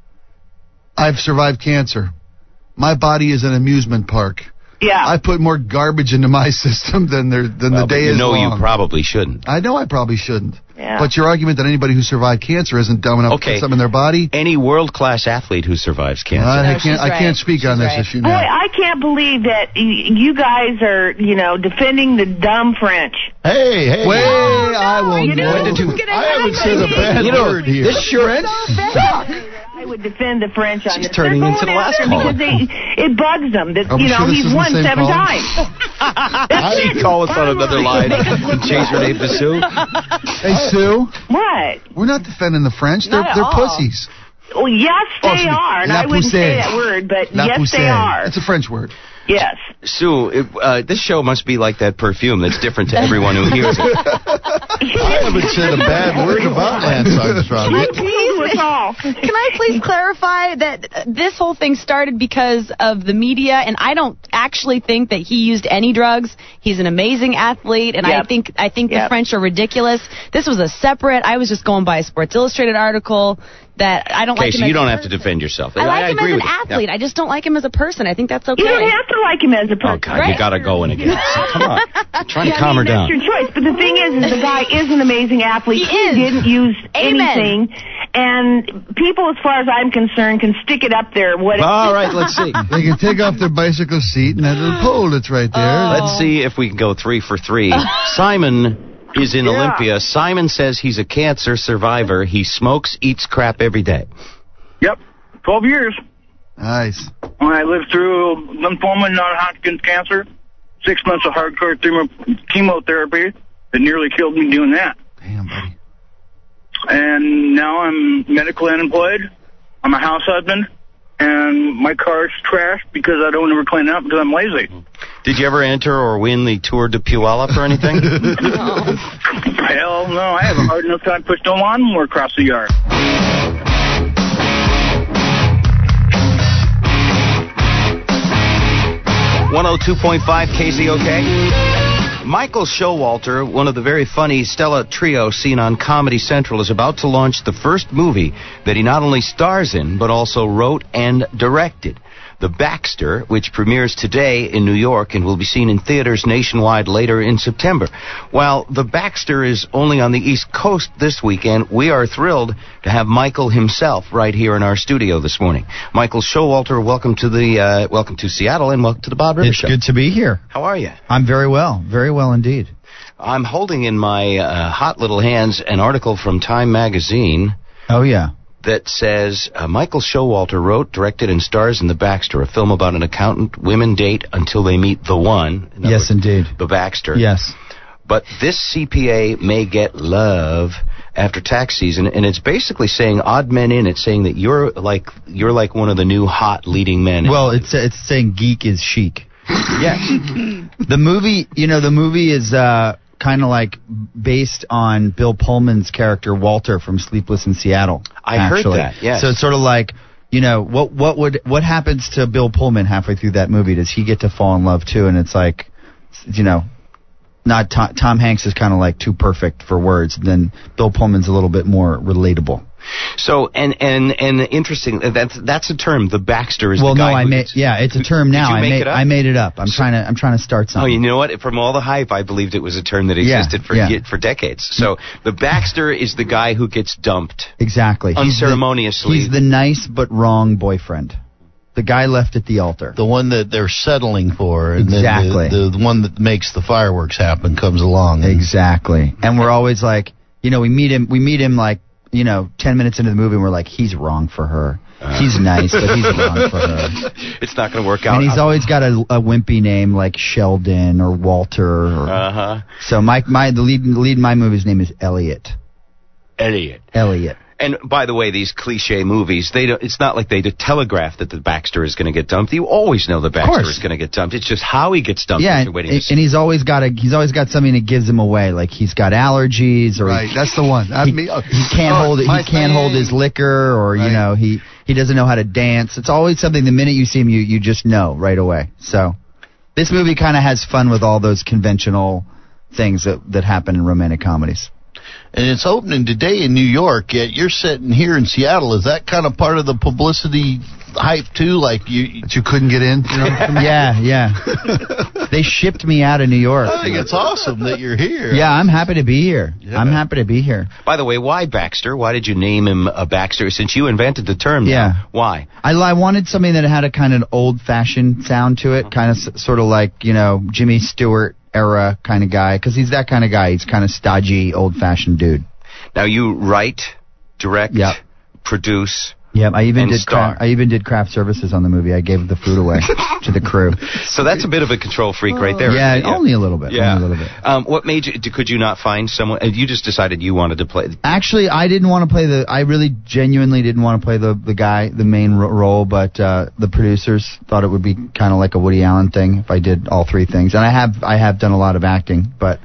I've survived cancer. My body is an amusement park. Yeah. I put more garbage into my system than the day is long. You probably shouldn't. I know I probably shouldn't. Yeah. But your argument that anybody who survived cancer isn't dumb enough to put something in their body? Any world-class athlete who survives cancer. I can't speak on this issue now. Boy, I can't believe that you guys are, defending the dumb French. Hey. Wait, I will I haven't said a bad word here. This French suck. I would defend the French on this. She's turning into the last caller. Because it bugs them that, sure he's won 7 times. I can call us on another line and change her name to Sue. Hey, Sue. What? We're not defending the French. They're pussies. Well, yes, they are. And I wouldn't say that word, but yes, they are. It's a French word. Yes. Sue, this show must be like that perfume that's different to everyone who hears it. I haven't said a bad word about Lance Armstrong. Can I please clarify that this whole thing started because of the media, and I don't actually think that he used any drugs. He's an amazing athlete, and I think the French are ridiculous. This was a separate. I was just going by a Sports Illustrated article. that I don't like him so as you don't a have to person. defend yourself. I like him agree as with an you. athlete. Yeah. I just don't like him as a person. I think that's okay. You don't have to like him as a person. Oh, God, you got to go in again. Come on. I'm trying to calm her down. That's your choice. But the thing is the guy is an amazing athlete. He didn't use anything. And people, as far as I'm concerned, can stick it up there. All right, let's see. They can take off their bicycle seat and that little pole that's right there. Let's see if we can go 3 for 3. Simon is in Olympia. Simon says he's a cancer survivor. He smokes, eats crap every day. Yep, 12 years. Nice. I lived through lymphoma, non-Hodgkin's cancer, 6 months of hardcore chemotherapy that nearly killed me doing that. Damn, buddy. And now I'm medically unemployed. I'm a house husband, and my car's trashed because I don't ever clean it up because I'm lazy. Did you ever enter or win the Tour de Puyallup or anything? Hell no, I have a hard enough time pushing a lawnmower across the yard. .5 KZOK. Michael Showalter, one of the very funny Stella Trio seen on Comedy Central, is about to launch the first movie that he not only stars in, but also wrote and directed. The Baxter, which premieres today in New York and will be seen in theaters nationwide later in September. While The Baxter is only on the East Coast this weekend, we are thrilled to have Michael himself right here in our studio this morning. Michael Showalter, welcome to Seattle and welcome to the Bob Rivers Show. It's good to be here. How are you? I'm very well indeed. I'm holding in my hot little hands an article from Time Magazine. Oh, yeah. That says, Michael Showalter wrote, directed, and stars in The Baxter, a film about an accountant women date until they meet the one. Yes, indeed. The Baxter. Yes. But this CPA may get love after tax season, and it's basically saying odd men in. It's saying that you're like one of the new hot leading men. Well, it's saying geek is chic. Yes. The movie is kind of like based on Bill Pullman's character Walter from Sleepless in Seattle. I heard that. Yes. So it's sort of like, what happens to Bill Pullman halfway through that movie? Does he get to fall in love too? And it's like, not Tom Hanks is kind of like too perfect for words. Then Bill Pullman's a little bit more relatable. So and interesting. That's a term. The Baxter is well, the guy. it's a term now. Did you make it up? I made it up. I'm trying to start something. Oh, you know what? From all the hype, I believed it was a term that existed for decades. So the Baxter is the guy who gets dumped. Exactly. Unceremoniously. He's the nice but wrong boyfriend. The guy left at the altar. The one that they're settling for. And exactly. Then the one that makes the fireworks happen comes along. Exactly. And we're always like, we meet him like, 10 minutes into the movie, and we're like, he's wrong for her. He's nice, but he's wrong for her. It's not going to work out. And he's always got a wimpy name like Sheldon or Walter. So the lead in my movie's name is Elliot. Elliot. And by the way, these cliche movies, it's not like they telegraph that the Baxter is going to get dumped. You always know the Baxter is going to get dumped. It's just how he gets dumped. Yeah, and he's always got something that gives him away. Like he's got allergies, or right. That's the one. He can't hold it. He can't hold his liquor, or right. he doesn't know how to dance. It's always something. The minute you see him, you just know right away. So this movie kind of has fun with all those conventional things that happen in romantic comedies. And it's opening today in New York, yet you're sitting here in Seattle. Is that kind of part of the publicity hype, too? Like that you couldn't get in? Yeah. They shipped me out of New York. I think it's awesome that you're here. Yeah, I'm happy to be here. Yeah. I'm happy to be here. By the way, why Baxter? Why did you name him a Baxter? Since you invented the term now, yeah. Why? I wanted something that had a kind of old-fashioned sound to it, kind of sort of like, Jimmy Stewart era kind of guy, because he's that kind of guy. He's kind of stodgy, old-fashioned dude. Now you write, direct, produce. Yeah, I even did craft services on the movie. I gave the food away to the crew. So that's a bit of a control freak right there. Yeah, only a little bit. Yeah. Only a little bit. What made you? Could you not find someone? You just decided you wanted to play. Actually, I didn't want to play I really genuinely didn't want to play the guy, the main role, but the producers thought it would be kind of like a Woody Allen thing if I did all three things. And I have done a lot of acting, but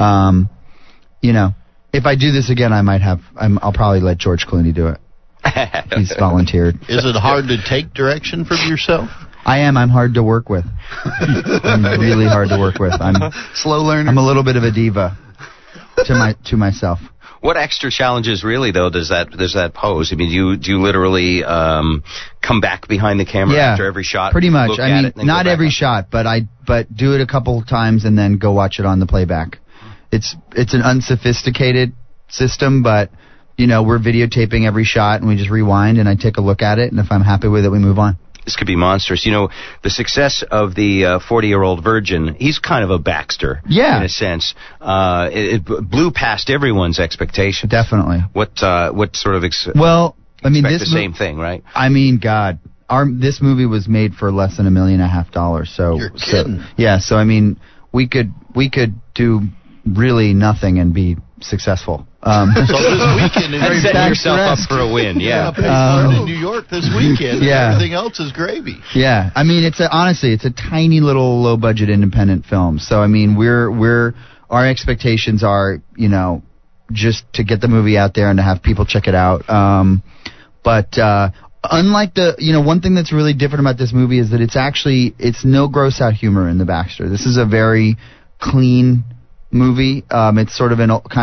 if I do this again, I'll probably let George Clooney do it. He's volunteered. Is it hard to take direction from yourself? I am. I'm hard to work with. I'm really hard to work with. I'm slow learner. I'm a little bit of a diva to myself. What extra challenges really though does that pose? I mean, do you literally come back behind the camera after every shot? Pretty much. I mean, not every on? shot, but do it a couple of times and then go watch it on the playback. It's an unsophisticated system, but we're videotaping every shot and we just rewind and I take a look at it, and if I'm happy with it, we move on. This could be monstrous. The success of the 40-year-old virgin, he's kind of a Baxter in a sense. It blew past everyone's expectations. Definitely. What sort of Well, I mean, the same thing, right? I mean, God, this movie was made for less than $1.5 million. So you're kidding. So I mean, we could do really nothing and be successful. So this weekend, and setting yourself up for a win. In New York this weekend. Everything else is gravy. Yeah, I mean, honestly, it's a tiny little low budget independent film. So I mean, our expectations are, just to get the movie out there and to have people check it out. But unlike one thing that's really different about this movie is that it's no gross out humor in The Baxter. This is a very clean movie. It's sort of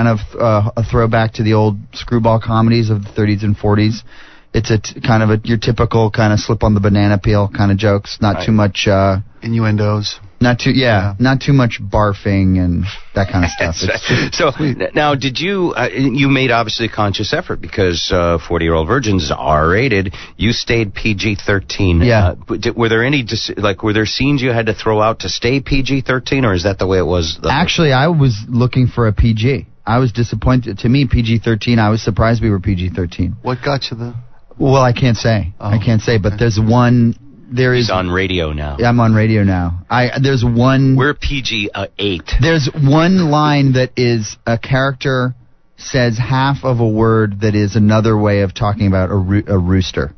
a throwback to the old screwball comedies of the 30s and 40s. It's your typical kind of slip on the banana peel kind of jokes. Not too much innuendos. Not too much barfing and that kind of stuff. So now, did you made obviously a conscious effort because 40-year-old virgins are R-rated. You stayed PG-13. Yeah. Were there any were there scenes you had to throw out to stay PG-13, or is that the way it was? Actually, I was looking for a PG. I was disappointed. To me, PG-13. I was surprised we were PG-13. What got you there? Well, I can't say. But there's one. He's on radio now. Yeah, I'm on radio now. There's one. We're PG-8. There's one line that is a character says half of a word that is another way of talking about a rooster.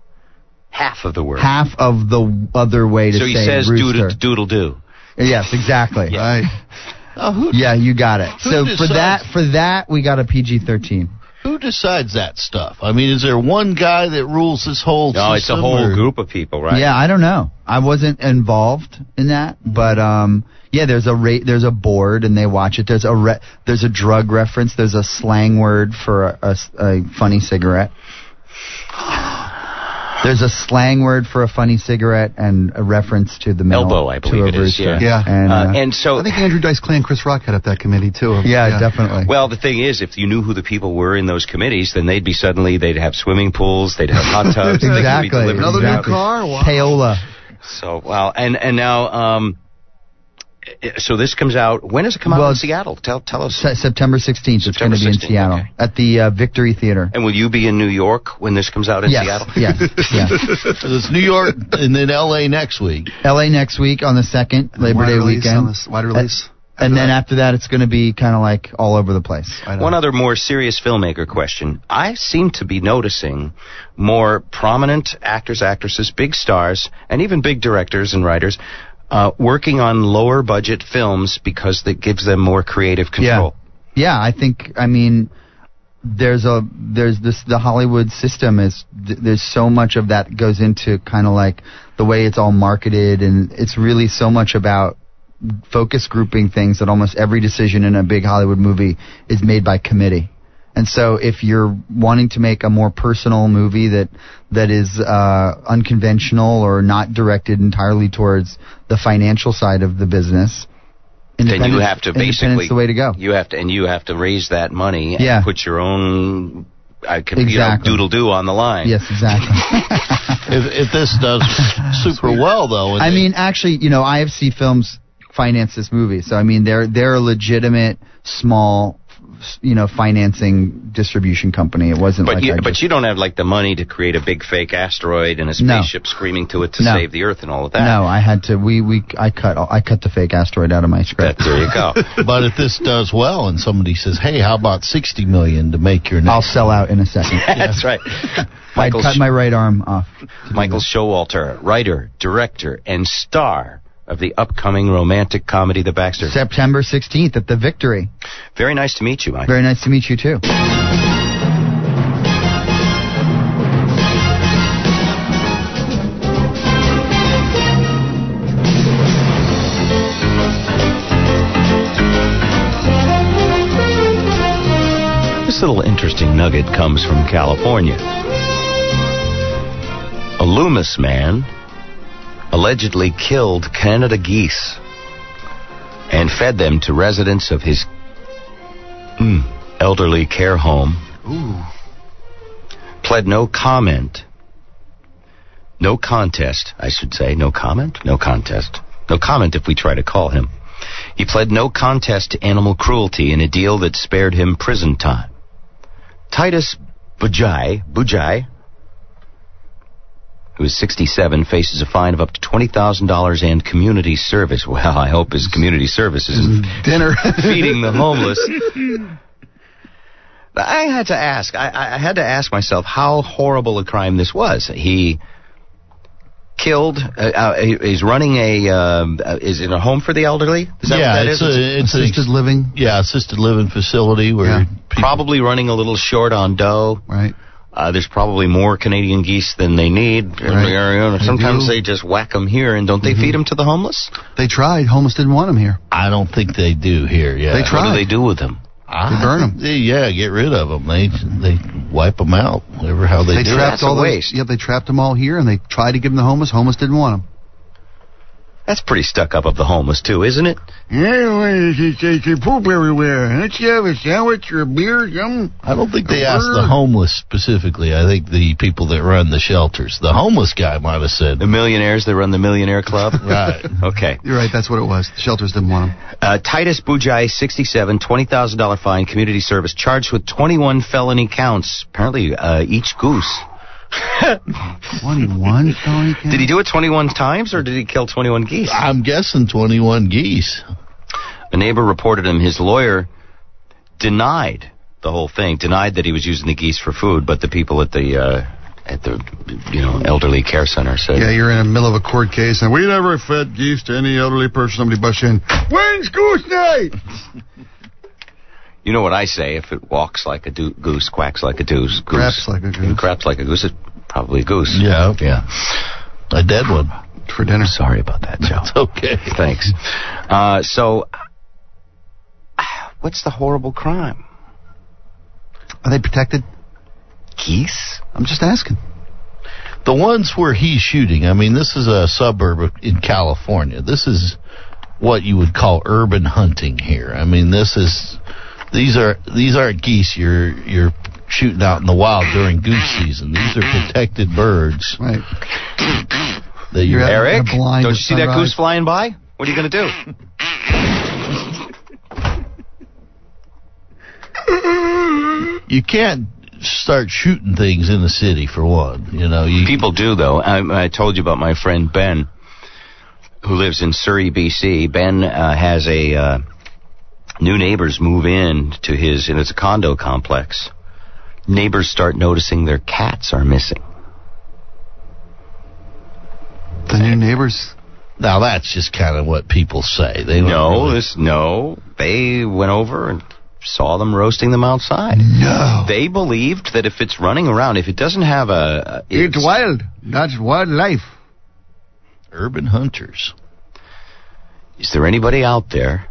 Half of the word. Half of the other way to say rooster. So he says doodle-doo. Yes, exactly. Yeah. Right. Yeah, you got it. So for that, we got a PG-13. Who decides that stuff? I mean, is there one guy that rules this whole system? No, it's a whole group of people, right? Yeah, I don't know. I wasn't involved in that, but there's a board and they watch it. There's a drug reference. There's a slang word for a funny cigarette. There's a slang word for a funny cigarette and a reference to the male elbow, I believe it is. Yeah. And so I think Andrew Dice Clay and Chris Rock had up that committee too. Yeah, definitely. Well, the thing is, if you knew who the people were in those committees, then they'd have swimming pools, they'd have hot tubs. Exactly. Another new car. Wow. Payola. So and now. So this comes out. When does it come out in Seattle? Tell us. September 16th. It's going to be in Seattle at the Victory Theater. And will you be in New York when this comes out in Seattle? Yes. So it's New York and then L.A. next week. L.A. next week on the 2nd, Labor Day weekend. Wide release. And then after that, it's going to be kind of like all over the place. One other more serious filmmaker question. I seem to be noticing more prominent actors, actresses, big stars, and even big directors and writers working on lower budget films because that gives them more creative control. Yeah, I think, the Hollywood system there's so much of that goes into kind of like the way it's all marketed, and it's really so much about focus grouping things that almost every decision in a big Hollywood movie is made by committee. And so if you're wanting to make a more personal movie that is unconventional or not directed entirely towards the financial side of the business, then you have to basically the way to go. You have to raise that money and put your own doodle-doo on the line. Yes, exactly. if this does super well, though. Actually, IFC Films financed this movie. So, they're a legitimate, small, financing distribution company. It wasn't but you don't have the money to create a big fake asteroid and a spaceship screaming to it to save the Earth and all of that. No, I had to. I cut the fake asteroid out of my script. There you go. But if this does well and somebody says, "Hey, how about $60 million to make your next?" I'll sell out in a second. That's right. I'd cut my right arm off. Michael Showalter, writer, director, and star of the upcoming romantic comedy The Baxter. September 16th at the Victory. Very nice to meet you, Mike. Very nice to meet you, too. This This little interesting nugget comes from California. A Loomis man allegedly killed Canada geese and fed them to residents of his elderly care home. Ooh. Pled no comment. No contest, I should say. No comment? No contest. No comment if we try to call him. He pled no contest to animal cruelty in a deal that spared him prison time. Titus Bujai, who is 67, faces a fine of up to $20,000 and community service. Well, I hope his community service isn't dinner feeding the homeless. I had to ask. I had to ask myself how horrible a crime this was. He killed. He's running is it a home for the elderly? Is that what that is? It's assisted living. Yeah, assisted living facility where probably running a little short on dough. Right. There's probably more Canadian geese than they need in the area. Sometimes they just whack them here, and don't they feed them to the homeless? They tried. Homeless didn't want them here. I don't think they do here. Yeah, they tried. What do they do with them? They burn them. Yeah, get rid of them. They wipe them out. Whatever how they do. Trapped all waste. Yep, they trapped them all here, and they tried to give them to homeless. Homeless didn't want them. That's pretty stuck up of the homeless, too, isn't it? Yeah, they poop everywhere. Let's have a sandwich or a beer, something. I don't think they asked the homeless specifically. I think the people that run the shelters. The homeless guy might have said. The millionaires that run the Millionaire Club? Right. Okay. You're right, that's what it was. The shelters didn't want them. Titus Bujai, 67, $20,000 fine, community service, charged with 21 felony counts. Apparently, each goose. 21 felony counts? Did he do it 21 times, or did he kill 21 geese? I'm guessing 21 geese. A neighbor reported him. His lawyer denied the whole thing, denied that he was using the geese for food, but the people at the elderly care center said... Yeah, you're in the middle of a court case, and we never fed geese to any elderly person. Somebody busts in, when's goose night? You know what I say, if it walks like a goose, quacks like a goose. Craps like a goose. Craps like a goose, it's probably a goose. Yeah. A dead one. For dinner. Sorry about that, Joe. It's okay. Thanks. So, what's the horrible crime? Are they protected? Geese? I'm just asking. The ones where he's shooting, I mean, this is a suburb in California. This is what you would call urban hunting here. I mean, these aren't geese you're shooting out in the wild during goose season. These are protected birds. Right. Eric, don't you see that goose flying by? What are you going to do? You can't start shooting things in the city, for one. People do, though. I told you about my friend Ben, who lives in Surrey, BC. Ben has a new neighbors move in to and it's a condo complex. Neighbors start noticing their cats are missing. The new neighbors? Now that's just kind of what people say. They went over and saw them roasting them outside. No. They believed that if it's running around, if it doesn't have it's wild. That's wildlife. Urban hunters. Is there anybody out there?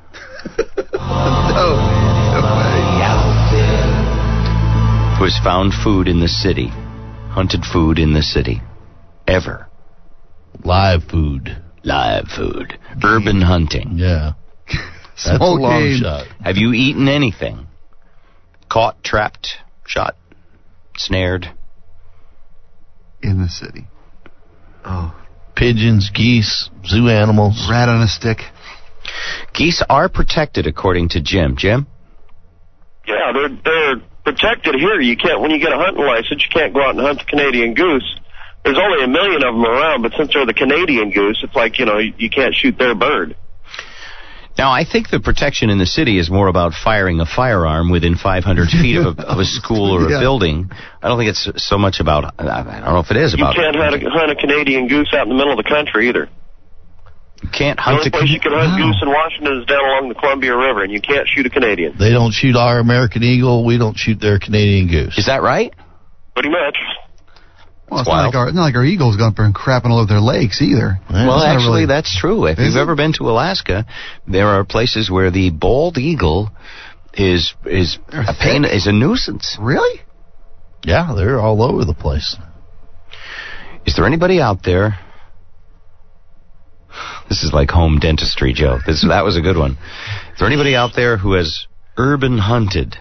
Who has found food in the city, hunted food in the city, ever? Live food. Urban hunting. Yeah. That's a long shot. Have you eaten anything? Caught, trapped, shot, snared? In the city. Oh. Pigeons, geese, zoo animals. Rat on a stick. Geese are protected, according to Jim. Jim? Yeah, they're protected here. You can't, when you get a hunting license, you can't go out and hunt the Canadian goose. There's only 1 million of them around, but since they're the Canadian goose, it's like, you can't shoot their bird. Now, I think the protection in the city is more about firing a firearm within 500 feet of a school or a building. I don't think it's so much about, I don't know if it is about... You can't hunt a Canadian goose out in the middle of the country either. You can't hunt the only place you can hunt goose in Washington is down along the Columbia River, and you can't shoot a Canadian. They don't shoot our American eagle, we don't shoot their Canadian goose. Is that right? Pretty much. Well, it's not like our eagles going up there and crapping all over their lakes either. Well, actually, that's true. If you've ever been to Alaska, there are places where the bald eagle is a pain, is a nuisance. Really? Yeah, they're all over the place. Is there anybody out there? This is like home dentistry, Joe. That was a good one. Is there anybody out there who has urban hunted?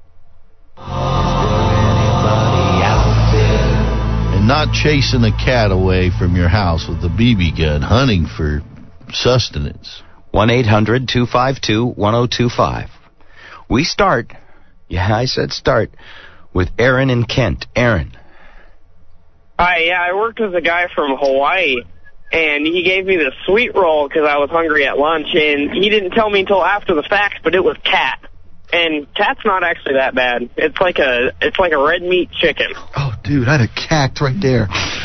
And not chasing a cat away from your house with a BB gun, hunting for sustenance. 1-800-252-1025. We start, I said start, with Aaron in Kent. Aaron. Hi, yeah, I worked with a guy from Hawaii, and he gave me this sweet roll because I was hungry at lunch, and he didn't tell me until after the fact, but it was cat. And cat's not actually that bad. It's like a red meat chicken. Oh, dude, I had a cat right there.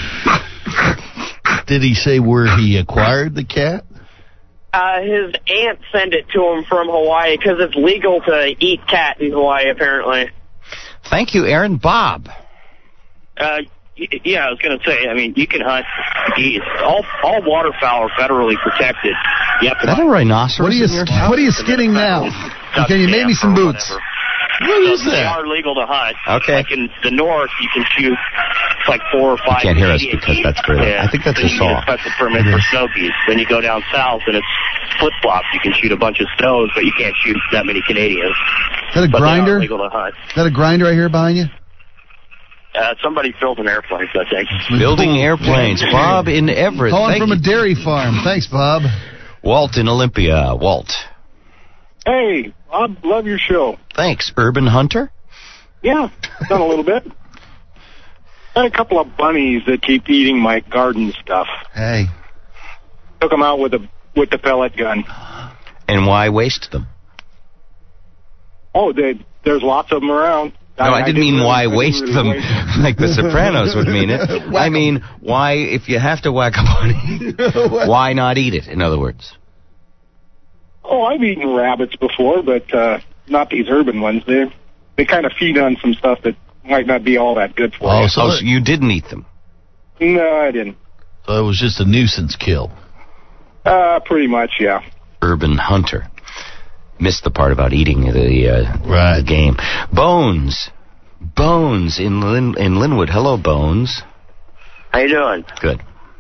Did he say where he acquired the cat? His aunt sent it to him from Hawaii because it's legal to eat cat in Hawaii, apparently. Thank you, Aaron. Bob. Yeah, I was going to say, I mean, you can hunt geese. All waterfowl are federally protected. You have to Is that a rhinoceros? What are you skinning now? Can you make me some boots? What is They that? are legal to hunt. Okay. Like in the north, you can shoot like 4 or 5. You can't hear us Canadian because geese. that's further. I think that's a So you need saw. a special permit for snow geese. Then you go down south and it's flip-flops. You can shoot a bunch of snows, but you can't shoot that many Canadians. Is that a But grinder? they are legal to hunt. Is that a grinder I hear behind you? Somebody building airplanes, I think. Building airplanes. Bob in Everett. Calling Thank from you. a dairy farm. Thanks, Bob. Walt in Olympia. Walt. Hey, Bob, love your show. Thanks. Urban hunter? Yeah, done a little bit. Got a couple of bunnies that keep eating my garden stuff. Hey. Took them out with the pellet gun. And why waste them? Oh, there's lots of them around. No, I didn't mean why waste really them waste like the Sopranos would mean it. I mean, why, if you have to whack a bunny, why not eat it, in other words? Oh, I've eaten rabbits before, but not these urban ones. They kind of feed on some stuff that might not be all that good for you. So you didn't eat them? No, I didn't. So it was just a nuisance kill. Pretty much, yeah. Urban hunter. Missed the part about eating the game. Bones in Linwood. Hello, Bones. How you doing? Good.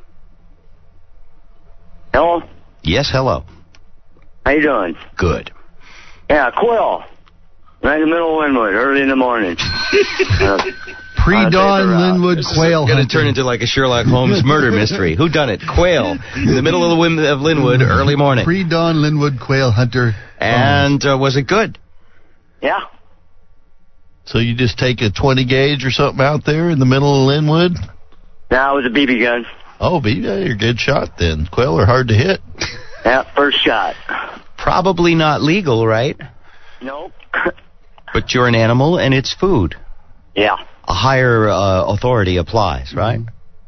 Hello? Yes, hello. How you doing? Good. Yeah, Quill. Right in the middle of Linwood, early in the morning. Pre-dawn Linwood quail. Going to turn into like a Sherlock Holmes murder mystery. Who done it? Quail in the middle of Linwood, early morning. Pre-dawn Linwood quail hunter. And was it good? Yeah. So you just take a 20 gauge or something out there in the middle of Linwood? No, it was a BB gun. Oh, you're a good shot then. Quail are hard to hit. Yeah, first shot. Probably not legal, right? Nope. But you're an animal and it's food. Yeah. A higher authority applies, right?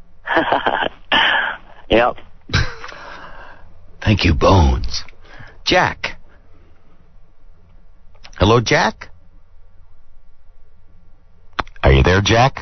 Yep. Thank you, Bones. Jack. Hello, Jack? Are you there, Jack?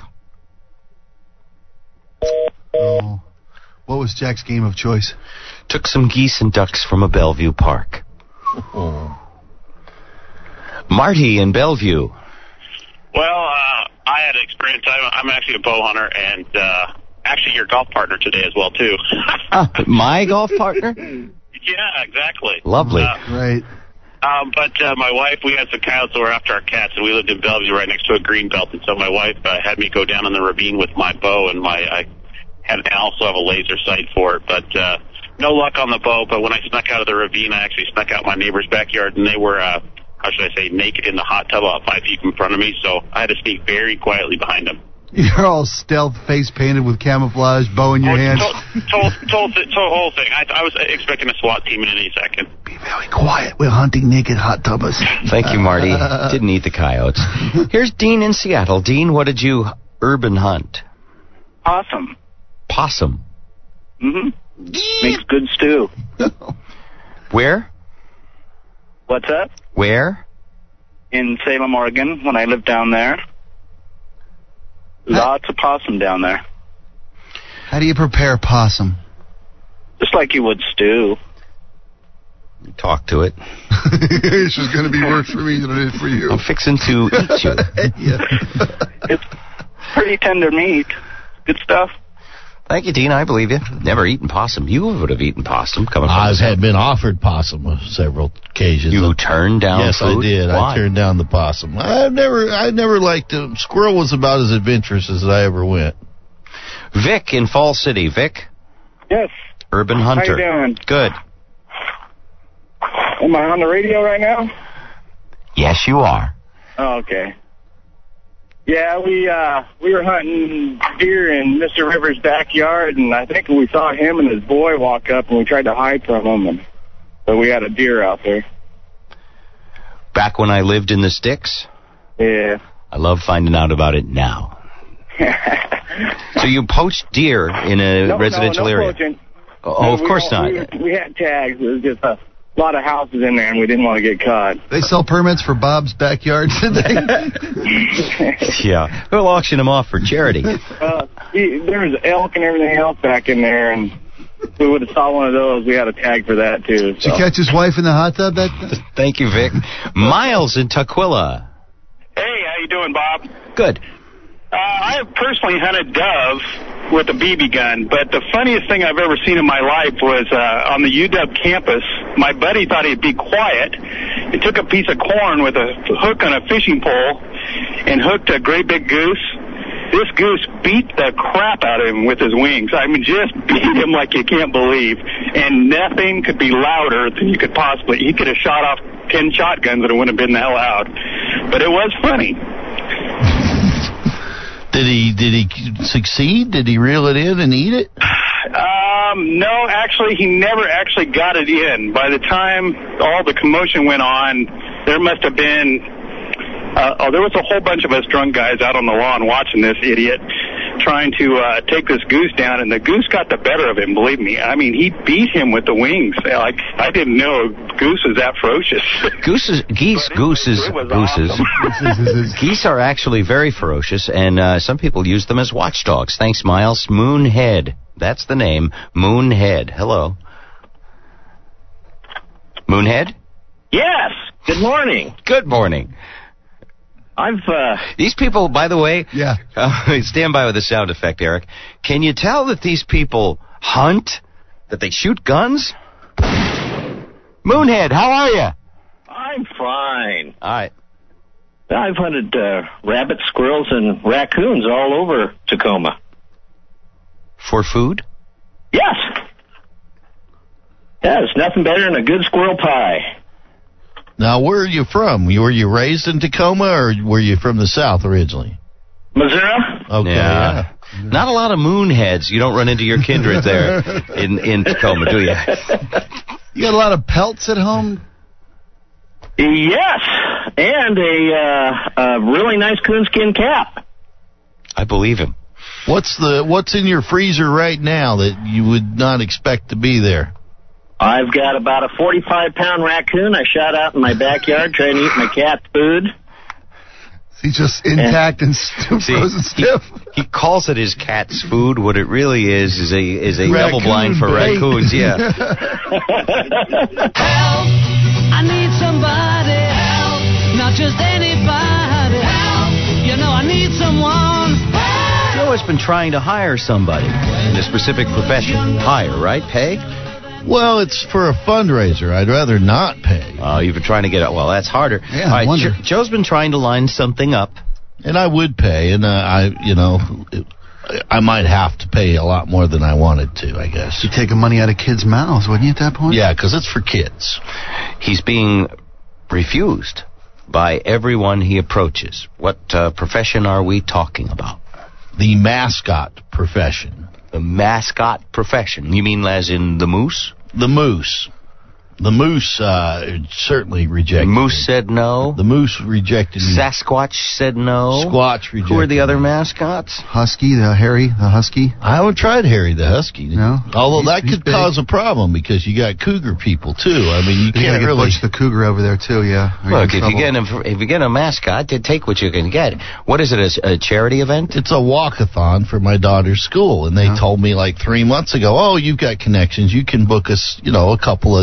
Oh. What was Jack's game of choice? Took some geese and ducks from a Bellevue park. Oh. Marty in Bellevue. Well, I had experience. I'm actually a bow hunter, and actually your golf partner today as well, too. My golf partner? Yeah, exactly. Lovely. Right. But my wife, we had some coyotes that were after our cats, and we lived in Bellevue right next to a green belt, and so my wife had me go down in the ravine with my bow, and I also have a laser sight for it, but no luck on the bow. But when I snuck out of the ravine, I actually snuck out my neighbor's backyard, and they were, how should I say, naked in the hot tub about 5 feet in front of me, so I had to sneak very quietly behind them. You're all stealth, face painted with camouflage, bow in your hand. Told whole thing. I was expecting a SWAT team in any second. Be very quiet. We're hunting naked hot tubbers. Thank you, Marty. Didn't eat the coyotes. Here's Dean in Seattle. Dean, what did you urban hunt? Possum. Possum. Mm-hmm. Makes good stew. Where? What's that? Where? In Salem, Oregon, when I lived down there. Lots of possum down there. How do you prepare possum? Just like you would stew. Talk to it. It's just going to be worse for me than it is for you. I'm fixing to eat you. It's pretty tender meat. Good stuff. Thank you, Dean. I believe you. Never eaten possum. You would have eaten possum coming from I've been offered possum on several occasions. You turned down Yes, food? I did. Why? I turned down the possum. I never liked them. Squirrel was about as adventurous as I ever went. Vic in Fall City. Vic? Yes. Urban Hunter. How you doing? Good. Am I on the radio right now? Yes, you are. Oh, okay. Yeah, we were hunting deer in Mr. Rivers' backyard, and I think we saw him and his boy walk up, and we tried to hide from him, but we had a deer out there. Back when I lived in the sticks? Yeah. I love finding out about it now. So you poached deer in a residential area? Poaching. Oh, of course not. We had tags. It was just a lot of houses in there, and we didn't want to get caught. They sell permits for Bob's backyard today. Yeah, we'll auction them off for charity. There was elk and everything else back in there, and if we would have saw one of those, we had a tag for that, too. Did you catch his wife in the hot tub? Thank you, Vic. Miles in Tukwila. Hey, how you doing, Bob? Good. I have personally hunted dove with a BB gun, but the funniest thing I've ever seen in my life was on the UW campus. My buddy thought he'd be quiet. He took a piece of corn with a hook on a fishing pole and hooked a great big goose. This goose beat the crap out of him with his wings. I mean, just beat him like you can't believe. And nothing could be louder than you could possibly. He could have shot off 10 shotguns and it wouldn't have been that loud. But it was funny. Did he succeed? Did he reel it in and eat it? No, actually, he never actually got it in. By the time all the commotion went on, there must have been... there was a whole bunch of us drunk guys out on the lawn watching this idiot trying to take this goose down, and the goose got the better of him, believe me. I mean, he beat him with the wings. Like, I didn't know goose was that ferocious. Geese are actually very ferocious, and some people use them as watchdogs. Thanks, Miles. Moonhead. That's the name. Moonhead. Hello. Moonhead? Yes. Good morning. Good morning. These people, by the way, stand by with the sound effect, Eric. Can you tell that these people hunt? That they shoot guns? Moonhead, how are you? I'm fine. All right. I've hunted rabbits, squirrels, and raccoons all over Tacoma. For food? Yes. Yeah, it's nothing better than a good squirrel pie. Now, where are you from? Were you raised in Tacoma, or were you from the South originally? Missouri. Okay, yeah. Not a lot of moonheads. You don't run into your kindred there in Tacoma, do you? You got a lot of pelts at home? Yes, and a really nice coonskin cap. I believe him. What's in your freezer right now that you would not expect to be there? I've got about a 45-pound raccoon I shot out in my backyard trying to eat my cat's food. He's just intact and frozen stiff. He calls it his cat's food. What it really is a double blind for raccoons. Yeah. Help! I need somebody. Help! Not just anybody. Help! You know I need someone. Help! Joe has been trying to hire somebody in a specific profession. Hire, right? Pay? Well, it's for a fundraiser. I'd rather not pay. Oh, you've been trying to get it. Well, that's harder. Yeah, all right, I wonder. Joe's been trying to line something up. And I would pay, and I might have to pay a lot more than I wanted to, I guess. You're taking money out of kids' mouths, wouldn't you, at that point? Yeah, because it's for kids. He's being refused by everyone he approaches. What profession are we talking about? The mascot profession. The mascot profession. You mean as in the moose? The moose. The moose certainly rejected The moose me. said no. The moose rejected me. Sasquatch said no. Squatch rejected Who are the other me. mascots? Husky, Harry, the husky. I haven't tried Harry the Husky. No? Although that He's could big. cause a problem because you got cougar people, too. I mean, you can't gotta really... push the cougar over there, too, yeah. Look, if you get a mascot, then take what you can get. What is it, a charity event? It's a walkathon for my daughter's school, and they told me like 3 months ago, oh, you've got connections. You can book us, a couple of neat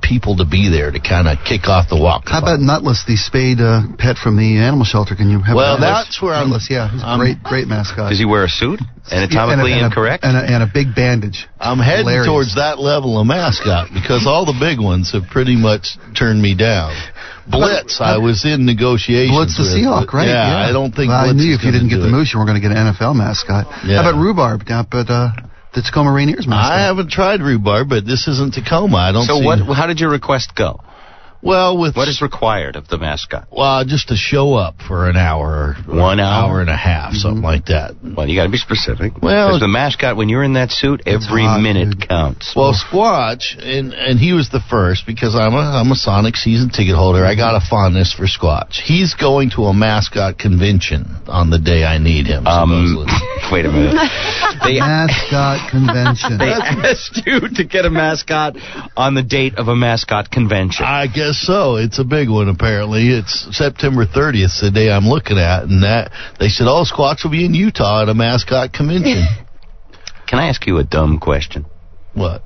people to be there to kind of kick off the walk. How about Nutless, the spayed pet from the animal shelter? Can you have that's where Nutless, he's a great mascot. Does he wear a suit? Anatomically incorrect? And a big bandage. I'm heading towards that level of mascot because all the big ones have pretty much turned me down. Blitz, I was in negotiations. Blitz the Seahawk, right? Yeah, I don't think Blitz I knew if you didn't get the Moose, you weren't going to get an NFL mascot. Yeah. How about Rhubarb down at the Tacoma Rainiers mascot? I haven't tried Rhubarb, but this isn't Tacoma. I don't see. So how did your request go? Well, what is required of the mascot? Well, just to show up for an hour, or 1 hour, hour and a half, something like that. Well, you got to be specific. Well, because the mascot, when you're in that suit, every minute counts. Well, Squatch, and he was the first because I'm a Sonic season ticket holder. I got a fondness for Squatch. He's going to a mascot convention on the day I need him. Wait a minute. Mascot convention. They asked you to get a mascot on the date of a mascot convention. I guess so. It's a big one, apparently. It's September 30th, the day I'm looking at, and that they said, Squatch will be in Utah at a mascot convention. Can I ask you a dumb question? What?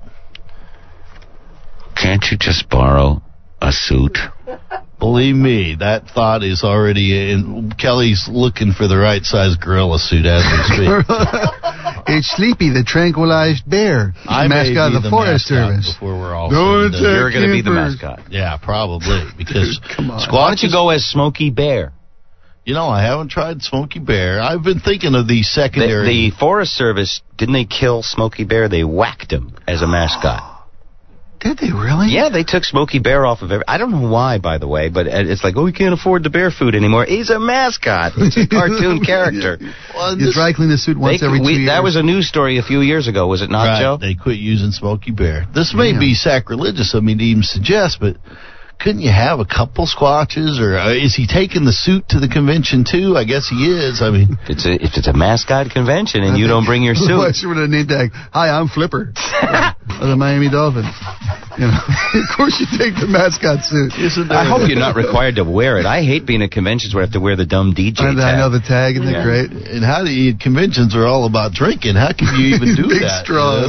Can't you just borrow a suit? Believe me, that thought is already in. Kelly's looking for the right size gorilla suit as we speak. It's Sleepy, the tranquilized bear. I mascot of the Forest Service. Before we're all you're going to be the mascot. Yeah, probably because Squatch. Why don't you go as Smokey Bear? You know, I haven't tried Smokey Bear. I've been thinking of these secondary. The Forest Service, didn't they kill Smokey Bear? They whacked him as a mascot. Did they really? Yeah, they took Smokey Bear off of I don't know why, by the way, but it's like, we can't afford the bear food anymore. He's a mascot. He's a cartoon character. Well, you dry clean the suit once every 2 years. That was a news story a few years ago, was it not, right, Joe? They quit using Smokey Bear. This may be sacrilegious of me to even suggest, but couldn't you have a couple Squatches? Or is he taking the suit to the convention, too? I guess he is. I mean, if it's a mascot convention and you don't bring your suit. I should have named tag. Hi, I'm Flipper of the Miami Dolphins. You know, of course you take the mascot suit. I hope you're not required to wear it. I hate being at conventions where I have to wear the dumb DJ tag. I know the tag, isn't it great? And how do you, conventions are all about drinking. How can you even do Big that? straws.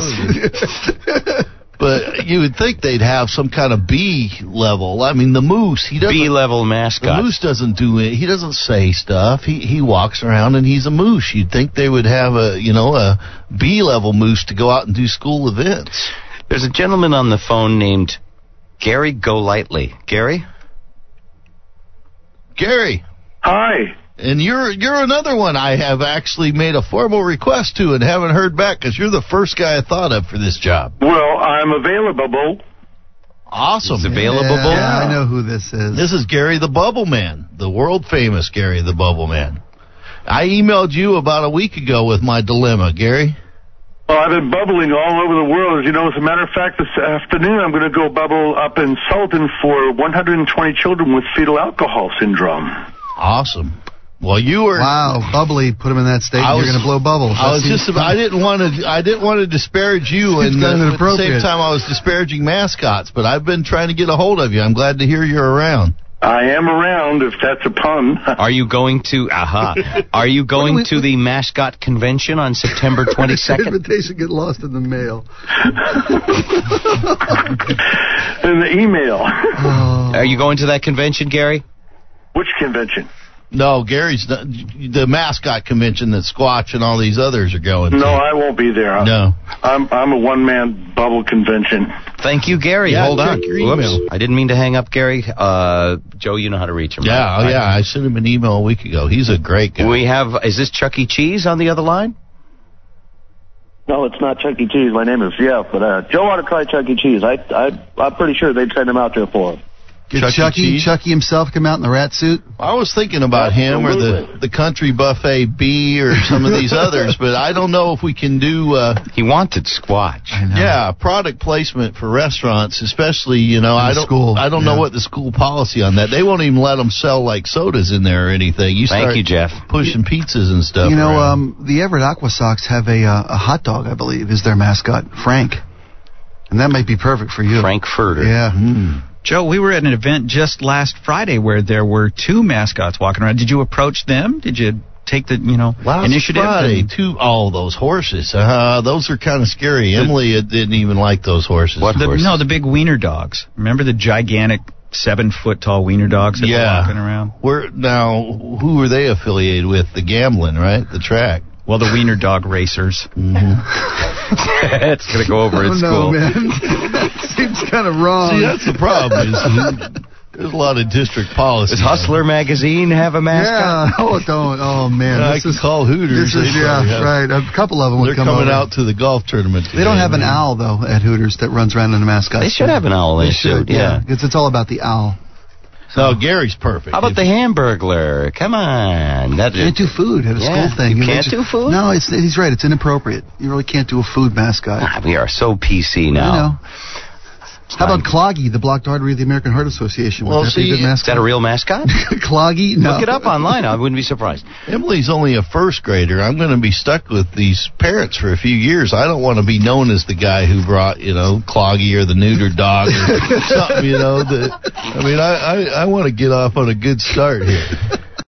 But you would think they'd have some kind of B level. I mean, the Moose, he doesn't. B-level mascot. The Moose doesn't do it. He doesn't say stuff. He walks around and he's a moose. You'd think they would have a B-level moose to go out and do school events. There's a gentleman on the phone named Gary Golightly. Gary? Gary. Hi. And you're another one I have actually made a formal request to and haven't heard back because you're the first guy I thought of for this job. Well, I'm available. Awesome. It's available? Yeah, I know who this is. This is Gary the Bubble Man, the world-famous Gary the Bubble Man. I emailed you about a week ago with my dilemma, Gary. Well, I've been bubbling all over the world. As you know, as a matter of fact, this afternoon I'm going to go bubble up in Sultan for 120 children with fetal alcohol syndrome. Awesome. Well, you were bubbly. Put him in that state. You're going to blow bubbles. I didn't want to disparage you, and at the same time I was disparaging mascots. But I've been trying to get a hold of you. I'm glad to hear you're around. I am around, if that's a pun. Are you going to? Are you going to the mascot convention on September 22nd? The invitation get lost in the mail. In the email. Are you going to that convention, Gary? Which convention? No, Gary's the mascot convention that Squatch and all these others are going to. No, I won't be there. No. I'm a one-man bubble convention. Thank you, Gary. Yeah, hold on. Your email. I didn't mean to hang up, Gary. Joe, you know how to reach him. Yeah, right? I sent him an email a week ago. He's a great guy. Is this Chuck E. Cheese on the other line? No, it's not Chuck E. Cheese. My name is Jeff, but Joe ought to try Chuck E. Cheese. I'm pretty sure they'd send him out there for him. Did Chucky himself come out in the rat suit? I was thinking about him or the Country Buffet B or some of these others, but I don't know if we can do... he wanted Squatch. Yeah, product placement for restaurants, especially, I don't know what the school policy on that. They won't even let them sell, like, sodas in there or anything. Thank you, Jeff. Pushing pizzas and stuff the Everett Aqua Sox have a hot dog, I believe, is their mascot, Frank. And that might be perfect for you. Frankfurter. Yeah. Joe, we were at an event just last Friday where there were two mascots walking around. Did you approach them? Did you take the Last initiative. Friday, those horses. Those are kind of scary. Emily didn't even like those horses. The big wiener dogs. Remember the gigantic 7-foot tall wiener dogs that were walking around? Who were they affiliated with? The gambling, right? The track. Well, the wiener dog racers. It's going to go over at school. Man. That seems kind of wrong. See, that's the problem. There's a lot of district policy. Does Hustler magazine have a mascot? Yeah. Oh man. I can call Hooters. Right. A couple of them would come over. They're coming out to the golf tournament today. They don't have an owl, though, at Hooters that runs around in a mascot. They should have an owl. They should, yeah. It's all about the owl. No, Gary's perfect. How about the Hamburglar? Come on. You can't do food at a school thing. You can't do food? No, he's right. It's inappropriate. You really can't do a food mascot. We are so PC now. I know. How about Cloggy, the blocked artery of the American Heart Association? Well, is that a real mascot? Cloggy? No. Look it up online. I wouldn't be surprised. Emily's only a first grader. I'm going to be stuck with these parents for a few years. I don't want to be known as the guy who brought, Cloggy or the neutered dog or something, I want to get off on a good start here.